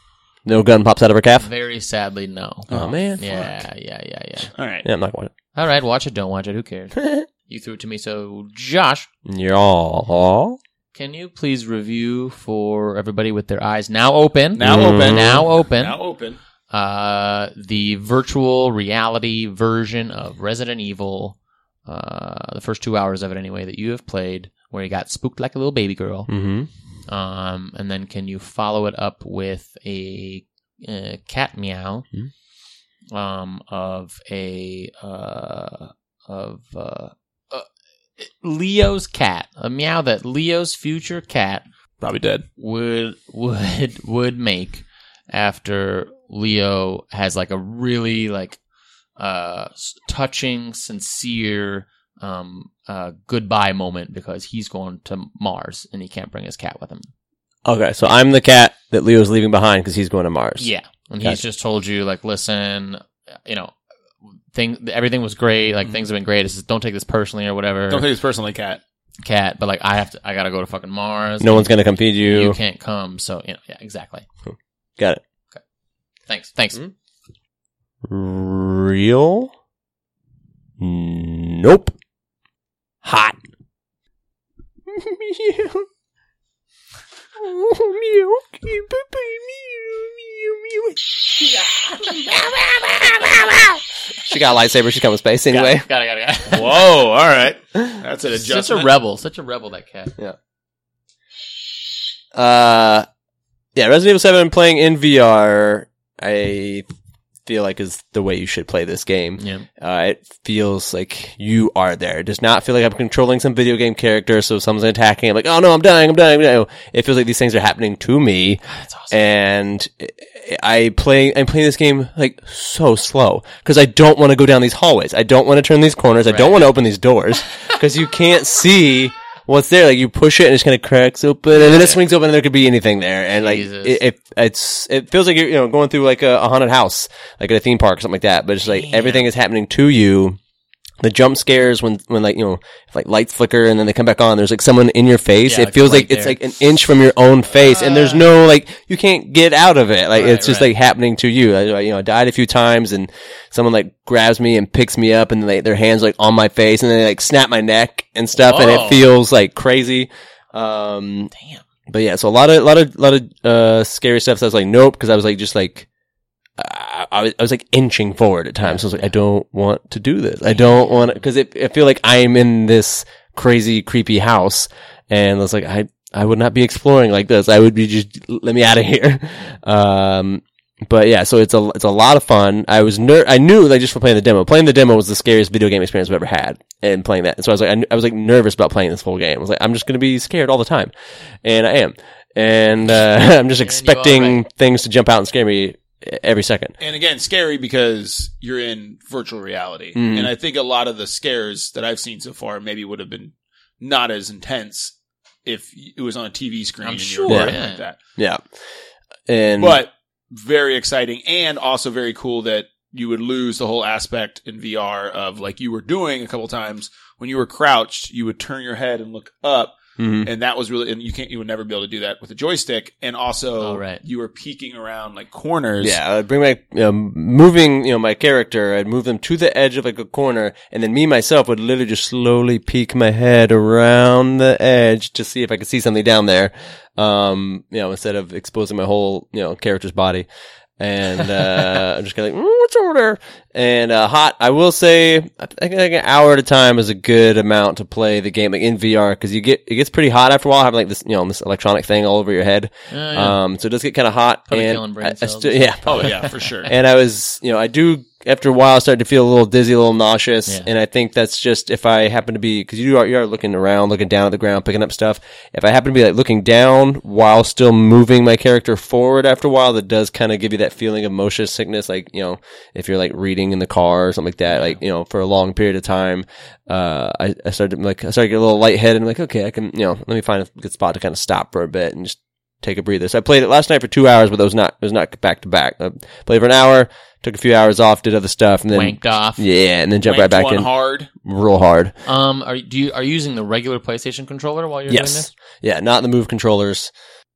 No gun pops out of her calf.
Very sadly, no.
Oh, man.
Yeah, yeah, yeah, yeah.
All right.
Yeah, I'm not going
All right, watch it. Don't watch it. Who cares? You threw it to me. So, Josh,
to. Y'all.
can you please review for everybody with their eyes now open?
Now
Mm.
open.
Now open.
Now open.
Uh, the virtual reality version of Resident Evil. Uh, the first two hours of it, anyway, that you have played, where you got spooked like a little baby girl.
Mm-hmm.
Um, and then can you follow it up with a, uh cat meow,
Hmm.
um, of a uh, of uh, uh, Leo's cat, a meow that Leo's future cat
Probably dead.
would would would make after Leo has like a really like uh s- touching, sincere um uh goodbye moment because he's going to Mars and he can't bring his cat with him.
Okay, so I'm the cat that Leo's leaving behind because he's going to Mars.
Yeah, and he's
Gotcha.
just told you like, listen, you know, thing everything was great, like things have been great. It's just, don't take this personally or whatever,
Don't take this personally, cat.
cat. But like, I have to, I gotta go to fucking Mars.
No one's going to come feed you.
You can't come, so you know, yeah, exactly.
Got it.
Thanks, thanks.
Hmm? Real? Nope. Hot. Meow. Oh, meow. Meow, meow, meow. She got a lightsaber. She's coming with space anyway.
Got it, got it, got it.
Whoa! All right. That's an adjustment.
Such a rebel, such a rebel, that cat.
Uh, yeah, Resident Evil seven playing in V R, I feel like is the way you should play this game.
Yeah.
Uh, it feels like you are there. It does not feel like I'm controlling some video game character, so someone's attacking. I'm like, oh no, I'm dying, I'm dying. I'm dying. It feels like these things are happening to me.
That's awesome.
And I play, I'm playing this game like so slow because I don't want to go down these hallways. I don't want to turn these corners. I don't
Right.
want to open these doors because you can't see what's there. Like you push it and it just kind of cracks open and then it swings open and there could be anything there. And like
Jesus.
it, it, it's, it feels like you're, you know, going through like a, a haunted house, like at a theme park or something like that. But it's like
Damn.
everything is happening to you. The jump scares when, when like, you know, if like lights flicker and then they come back on, there's like someone in your face.
Yeah,
it feels
right
like it's
there.
like an inch from your own face and there's no, like, you can't get out of it. Like,
Right,
it's just
right.
like happening to you. I, you know, I died a few times and someone like grabs me and picks me up and they, their hands like on my face and then they like snap my neck and stuff and
Whoa.
it feels like crazy. Um,
Damn.
but yeah, so a lot of, a lot of, lot of, uh, scary stuff. So I was like, nope, cause I was like, just like, I, I was, I was like inching forward at times. So I was like, I don't want to do this. I don't want to, cause it, I feel like I'm in this crazy, creepy house. And I was like, I, I would not be exploring like this. I would be just, let me out of here. Um, but yeah, so it's a, it's a lot of fun. I was ner- I knew like just for playing the demo, playing the demo was the scariest video game experience I've ever had and playing that. And so I was like, I, kn- I was like nervous about playing this full game. I was like, I'm just going to be scared all the time. And I am. And, uh, I'm just
you are,
expecting
right.
things to jump out and scare me every second.
And again, scary because you're in virtual reality.
Mhm.
And I think a lot of the scares that I've seen so far maybe would have been not as intense if it was on a T V screen
I'm
and
sure,
you were playing
yeah.
like that.
Yeah. And
But very exciting and also very cool that you would lose the whole aspect in V R of like you were doing a couple times when you were crouched, you would turn your head and look up. Mm-hmm. And that was really, and you can't, you would never be able to do that with a joystick. And also,
oh, right.
you were peeking around like corners.
Yeah, I'd bring my, you know, moving, you know, my character, I'd move them to the edge of like a corner, and then me myself would literally just slowly peek my head around the edge to see if I could see something down there. Um, you know, instead of exposing my whole, you know, character's body. And, uh, I'm just kind of like, mm, what's over there? And, uh, hot, I will say, I think like an hour at a time is a good amount to play the game, like in V R, cause you get, it gets pretty hot after a while, having like this, you know, this electronic thing all over your head. Oh, yeah. Um, so it does get kind of hot.
Probably
and
killing brain
I, I
cells.
st- yeah.
Oh, yeah, for sure.
And I was, you know, I do, after a while, I started to feel a little dizzy, a little nauseous. Yeah. And I think that's just if I happen to be, cause you are, you are looking around, looking down at the ground, picking up stuff. If I happen to be like looking down while still moving my character forward after a while, that does kind of give you that feeling of motion sickness. Like, you know, if you're like reading in the car or something like that, like, you know, for a long period of time, uh, I, I started like, I started to get a little lightheaded and like, okay, I can, you know, let me find a good spot to kind of stop for a bit and just take a breather. So I played it last night for two hours, but it was not, it was not back to back. I played for an hour, took a few hours off, did other stuff, and then
wanked off.
Yeah, and then jumped
Wanked
right back
one
in.
hard.
Real hard.
Um, are you, do you, are you using the regular PlayStation controller while you're
Yes.
doing this?
Yeah, not the Move controllers.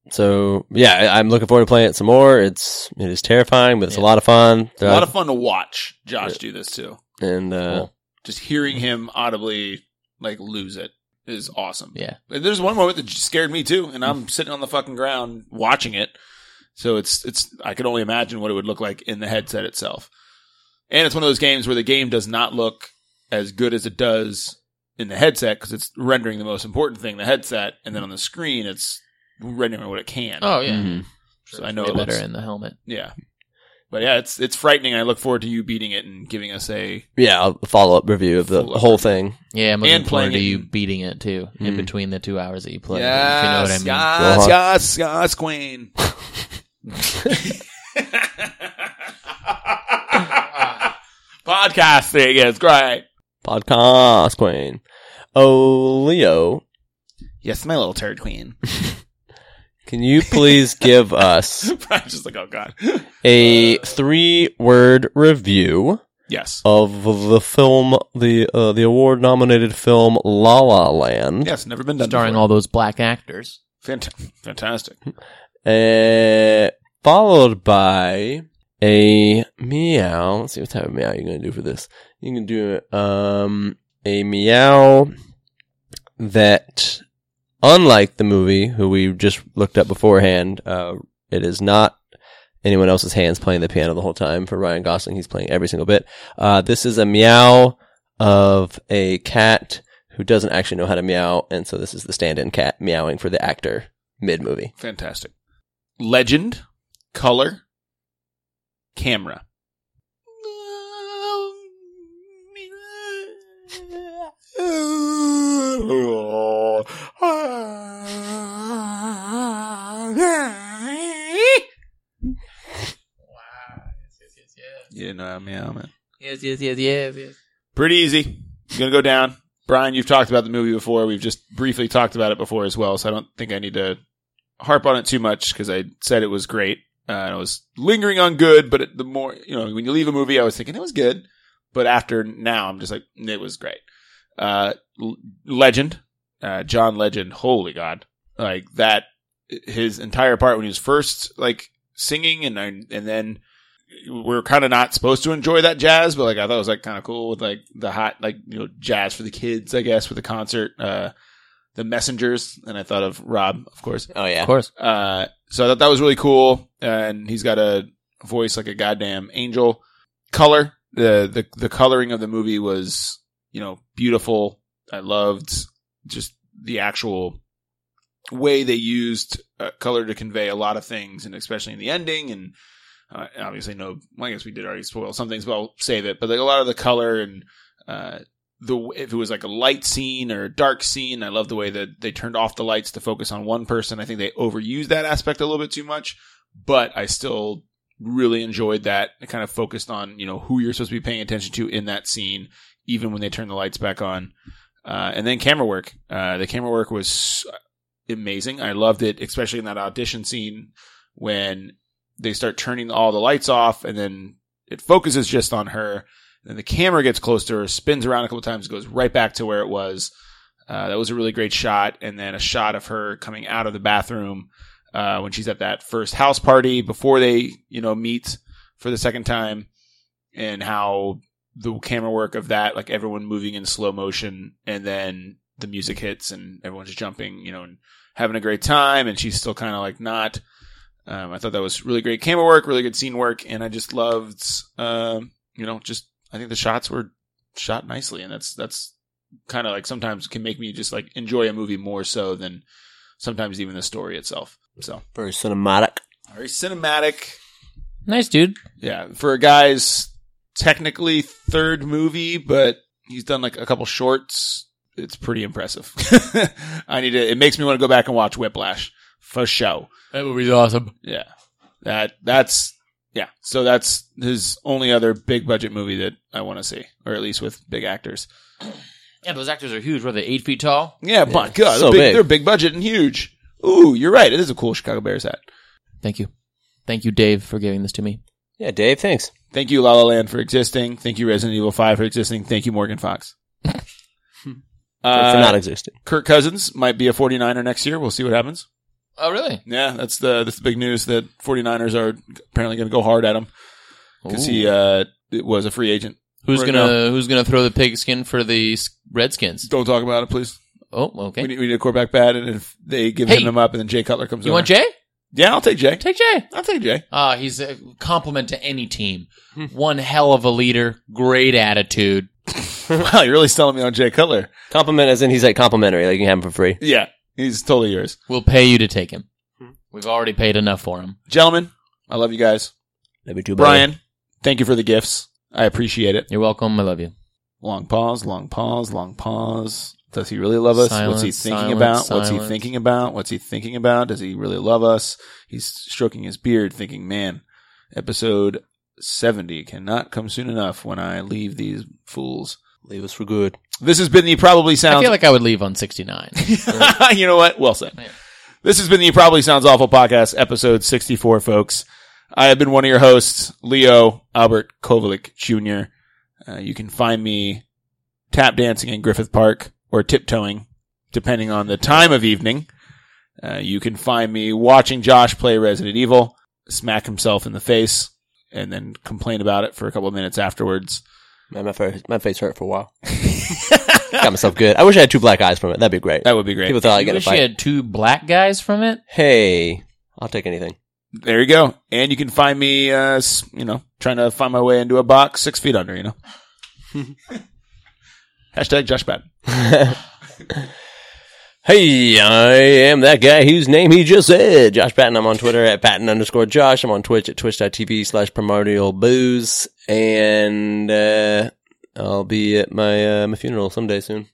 So, yeah, I, I'm looking forward to playing it some more. It's, it is terrifying, but it's
Yeah.
a lot of fun.
A lot of fun to watch Josh yeah. do this too.
And, uh,
cool. Just hearing him audibly, like, lose it is awesome.
Yeah.
There's one moment that scared me too, and I'm sitting on the fucking ground watching it. So it's, it's, I could only imagine what it would look like in the headset itself. And it's one of those games where the game does not look as good as it does in the headset because it's rendering the most important thing, the headset, and then on the screen it's rendering what it can.
Oh yeah.
Mm-hmm.
So
Sure,
I know
it
it
better
looks,
in the helmet.
yeah. But yeah, it's it's frightening. I look forward to you beating it and giving us a
yeah, a follow-up review of the
Follow-up
whole
review.
thing.
Yeah, I'm looking
And
forward
playing
to
it
you
in-
beating it too in
Mm.
between the two hours that you play.
yes,
if you know what I mean.
yes,
Go
yes, yes, Queen. Podcasting is great.
Podcast Queen. Oh, Leo,
Yes, my little turd queen.
can you please give us
Brian's just like, oh god.
a three-word review
Yes.
of the film, the uh, the award-nominated film La La Land,
Yes, never been done
Starring
before.
all those black actors.
Fant- fantastic.
uh, followed by a meow. Let's see what type of meow you're going to do for this. You can do um a meow that, unlike the movie, who we just looked up beforehand, uh, it is not anyone else's hands playing the piano the whole time. For Ryan Gosling, he's playing every single bit. Uh, this is a meow of a cat who doesn't actually know how to meow, and so this is the stand-in cat meowing for the actor mid-movie.
Fantastic. Legend, color, camera. You know how meow, man.
Yes, yes, yes, yes, yes.
Pretty easy. Gonna go down. Brian, you've talked about the movie before. We've just briefly talked about it before as well, so I don't think I need to harp on it too much because I said it was great. Uh, I was lingering on good, but it, the more, you know, when you leave a movie, I was thinking it was good, but after now, I'm just like, it was great. Uh, L- Legend, uh, John Legend, holy God. Like that, his entire part when he was first, like, singing and, and then we're kind of not supposed to enjoy that jazz, but like I thought it was like kind of cool with like the hot, like, you know, jazz for the kids, I guess, with the concert, uh, the Messengers, and I thought of Rob, of course.
Oh, yeah.
Of course.
Uh, so I thought that was really cool, and he's got a voice like a goddamn angel. Color, the the the coloring of the movie was, you know, beautiful. I loved just the actual way they used uh, color to convey a lot of things, and especially in the ending, and uh, obviously no, well, I guess we did already spoil some things, but I'll save it. But like a lot of the color and uh, the if it was like a light scene or a dark scene, I love the way that they turned off the lights to focus on one person. I think they overused that aspect a little bit too much, but I still really enjoyed that. It kind of focused on, you know, who you're supposed to be paying attention to in that scene, even when they turn the lights back on. Uh, and then camera work. Uh, the camera work was amazing. I loved it, especially in that audition scene when they start turning all the lights off, and then it focuses just on her. Then the camera gets close to her, spins around a couple times, goes right back to where it was. Uh, that was a really great shot. And then a shot of her coming out of the bathroom uh, when she's at that first house party before they, you know, meet for the second time, and how the camera work of that, like everyone moving in slow motion, and then the music hits and everyone's jumping, you know, and having a great time, and she's still kind of like not. Um, I thought that was really great camera work, really good scene work, and I just loved, um, you know, just I think the shots were shot nicely, and that's that's kind of like sometimes can make me just like enjoy a movie more so than sometimes even the story itself. So
Very cinematic.
very cinematic.
Nice, dude.
Yeah, for a guy's technically third movie, but he's done like a couple shorts. It's pretty impressive. I need to. It makes me want to go back and watch Whiplash for show.
That movie's awesome.
Yeah, that that's yeah. So that's his only other big budget movie that I want to see, or at least with big actors.
Yeah, those actors are huge. What are they, eight feet tall?
Yeah, my God,
so
they're big,
big.
They're big budget and huge. Ooh, you're right. It is a cool Chicago Bears hat.
Thank you. Thank you, Dave, for giving this to me.
Yeah, Dave, thanks.
Thank you, La La Land, for existing. Thank you, Resident Evil five, for existing. Thank you, Morgan Fox.
For,
uh,
for not existing.
Kirk Cousins might be a forty-niner next year. We'll see what happens.
Oh, really?
Yeah, that's the that's the big news that forty-niners are apparently going to go hard at him because he uh, it was a free agent.
Who's
Right
gonna
now.
Who's gonna throw the pigskin for the S- Redskins?
Don't talk about it, please.
Oh, okay.
We need, we need a quarterback bad, and if they give
Hey.
him up, and then Jay Cutler comes
You
over.
want Jay?
Yeah, I'll take Jay.
Take Jay.
I'll take Jay.
Ah, he's a compliment to any team. One hell of a leader, great attitude.
Wow, you're really selling me on Jay Cutler.
Compliment as in he's like complimentary, like you can have him for free.
Yeah, he's totally yours.
We'll pay you to take him. We've already paid enough for him.
Gentlemen, I love you guys.
Maybe too bad.
Brian, thank you for the gifts. I appreciate it.
You're welcome. I love you.
Long pause, long pause, long pause. Does he really love us? What's he
Silence,
thinking
silence,
about? What's he
silence.
thinking about? What's he thinking about? Does he really love us? He's stroking his beard, thinking, man, episode seventy cannot come soon enough when I leave these fools.
Leave us for good.
This has been the Probably
I
Sounds...
feel like I would leave on sixty-nine.
You know what? Well said.
Yeah.
This has been the Probably Sounds Awful podcast, episode sixty-four, folks. I have been one of your hosts, Leo Albert Kovalik Junior Uh, you can find me tap dancing in Griffith Park or tiptoeing, depending on the time of evening. Uh, you can find me watching Josh play Resident Evil, smack himself in the face, and then complain about it for a couple of minutes afterwards.
Man, my, face, my face hurt for a while. Got myself good. I wish I had two black eyes from it. That'd be great.
That would be great.
People thought I'd
You
get a
wish you
fight.
had two black guys from it?
Hey, I'll take anything.
There you go. And you can find me, uh, s- you know, trying to find my way into a box six feet under, you know. Hashtag Josh Patton.
Hey, I am that guy whose name he just said. Josh Patton. I'm on Twitter at Patton underscore Josh. I'm on Twitch at twitch.tv slash primordial booze. And, uh, I'll be at my, uh, my funeral someday soon.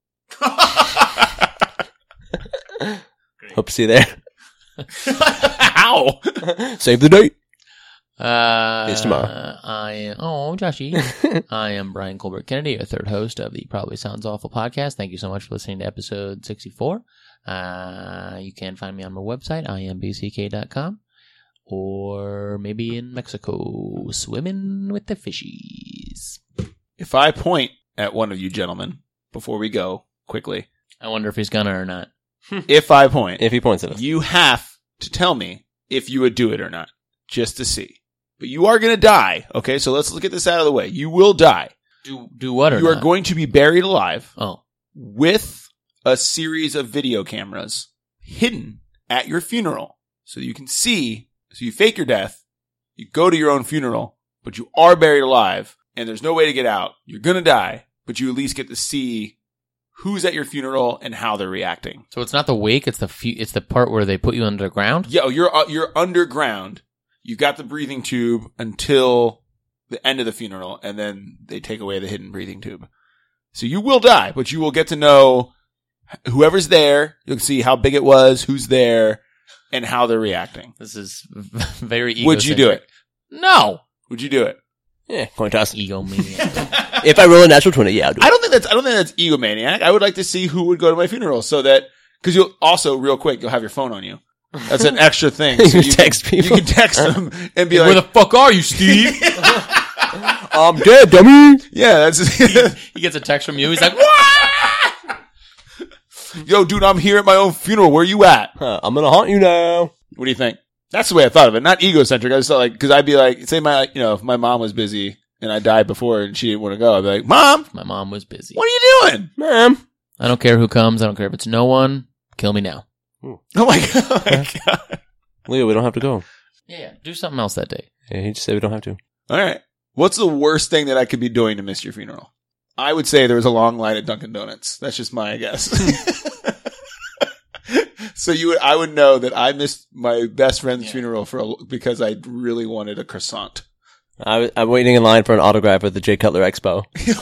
Hope to see you there.
Ow!
Save the date.
Uh,
It's tomorrow.
I am, oh, Joshy. I am Brian Colbert Kennedy, your third host of the Probably Sounds Awful podcast. Thank you so much for listening to episode sixty-four. Uh, you can find me on my website, I am b c k dot com, or maybe in Mexico, swimming with the fishies.
If I point at one of you gentlemen before we go quickly,
I wonder if he's gonna or not.
if I point,
If he points at us.
you have to tell me if you would do it or not, just to see. But you are going to die, okay? So let's get this out of the way. You will die.
Do do what or
You are
not?
going to be buried alive
Oh,
with a series of video cameras hidden at your funeral so that you can see. So you fake your death, you go to your own funeral, but you are buried alive and there's no way to get out. You're going to die, but you at least get to see who's at your funeral and how they're reacting.
so it's not the wake; it's the fu- it's the part where they put you underground.
Yo, you're uh, you're underground. You got the breathing tube until the end of the funeral, and then they take away the hidden breathing tube. So you will die, but you will get to know whoever's there. You'll see how big it was, who's there, and how they're reacting.
This is very.
Would you do it?
No,
Would you do it?
Yeah, coin toss.
egomaniac.
If I roll a natural twenty, yeah, I'll do it.
I don't think that's I don't think that's egomaniac. I would like to see who would go to my funeral, so that because you'll also real quick you'll have your phone on you. That's an extra thing.
You
So
can text
can,
people.
You can text them and be
Where
like,
the fuck are you, Steve?
I'm dead, dummy.
yeah, that's,
He gets a text from you. He's like, what?
yo, dude, I'm here at my own funeral. Where you at?
Huh, I'm gonna haunt you now.
What do you think? That's the way I thought of it. Not egocentric. I just thought like, cause I'd be like, say my, you know, if my mom was busy and I died before and she didn't want to go, I'd be like, Mom,
My mom was busy.
what are you doing?
Ma'am.
I don't care who comes. I don't care if it's no one. Kill me now.
Oh my God. Oh my God.
Leo, we don't have to go.
Yeah, yeah. Do something else that day.
Yeah, he just said we don't have to.
All right. What's the worst thing that I could be doing to miss your funeral? I would say there was a long line at Dunkin' Donuts. That's just my guess. So you would, I would know that I missed my best friend's
Yeah.
funeral for a, because I really wanted a croissant.
I was, I'm waiting in line for an autograph at the Jay Cutler Expo.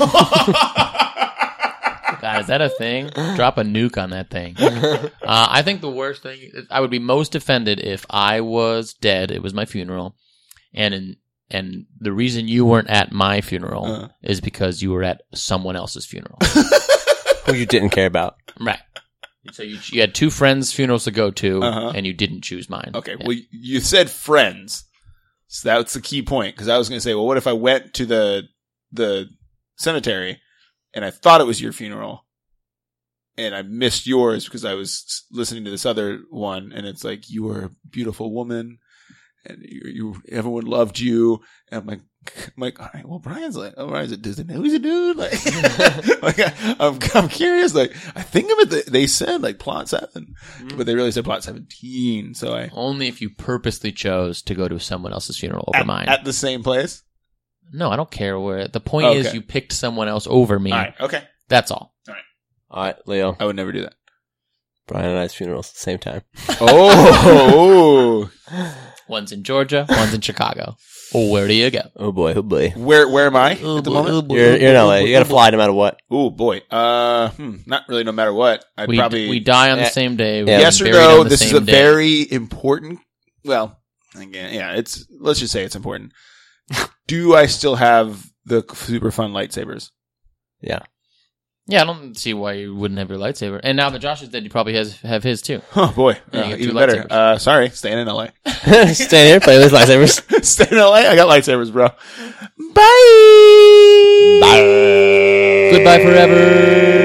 God, is that a thing? Drop a nuke on that thing. Uh, I think the worst thing, I would be most offended if I was dead. It was my funeral. And in, and the reason you weren't at my funeral
Uh.
is because you were at someone else's funeral.
Who you didn't care about.
Right. So you, you had two friends' funerals to go to,
Uh-huh.
and you didn't choose mine.
Okay.
Yeah.
Well, you said friends. So that's the key point. Cause I was going to say, well, what if I went to the, the cemetery and I thought it was your funeral and I missed yours because I was listening to this other one and it's like, you were a beautiful woman and you, you everyone loved you. And I'm like, I'm like, all right, well, Brian's like, oh, Brian's a, does he know he's a dude? Like, like I, I'm, I'm curious. Like, I think of it, the, they said like plot seven, but they really said plot seventeen. So I,
Only if you purposely chose to go to someone else's funeral over
at,
mine.
at the same place.
no, I don't care where. The point is
Okay.
you picked someone else over me.
All right. Okay.
That's all.
All right, Leo.
I would never do that.
Brian and I's funerals at the same time.
Oh,
One's in Georgia, one's in Chicago. Well, where do you go?
Oh boy, oh boy.
where where am I
Oh,
at the
boy,
moment?
oh, boy,
You're,
oh,
you're in
boy,
L A.
oh,
You
boy,
gotta
oh, boy.
fly no matter what.
Oh boy, uh, hmm, not really. No matter what, I'd
We,
probably
we die on the
Yeah.
same day. We
Yeah.
get
yes or
buried
no.
on the
This is
same
a
day.
very important. Well, again, yeah. It's let's just say it's important. Do I still have the super fun lightsabers?
Yeah.
Yeah, I don't see why you wouldn't have your lightsaber. And now that Josh is dead, you probably has have his too.
Oh boy,
Yeah, you
uh,
get two
even better.
lightsabers.
Uh, sorry, staying in L A.
Stay here, play with lightsabers.
Stay in L A. I got lightsabers, bro. Bye.
Bye.
Goodbye forever.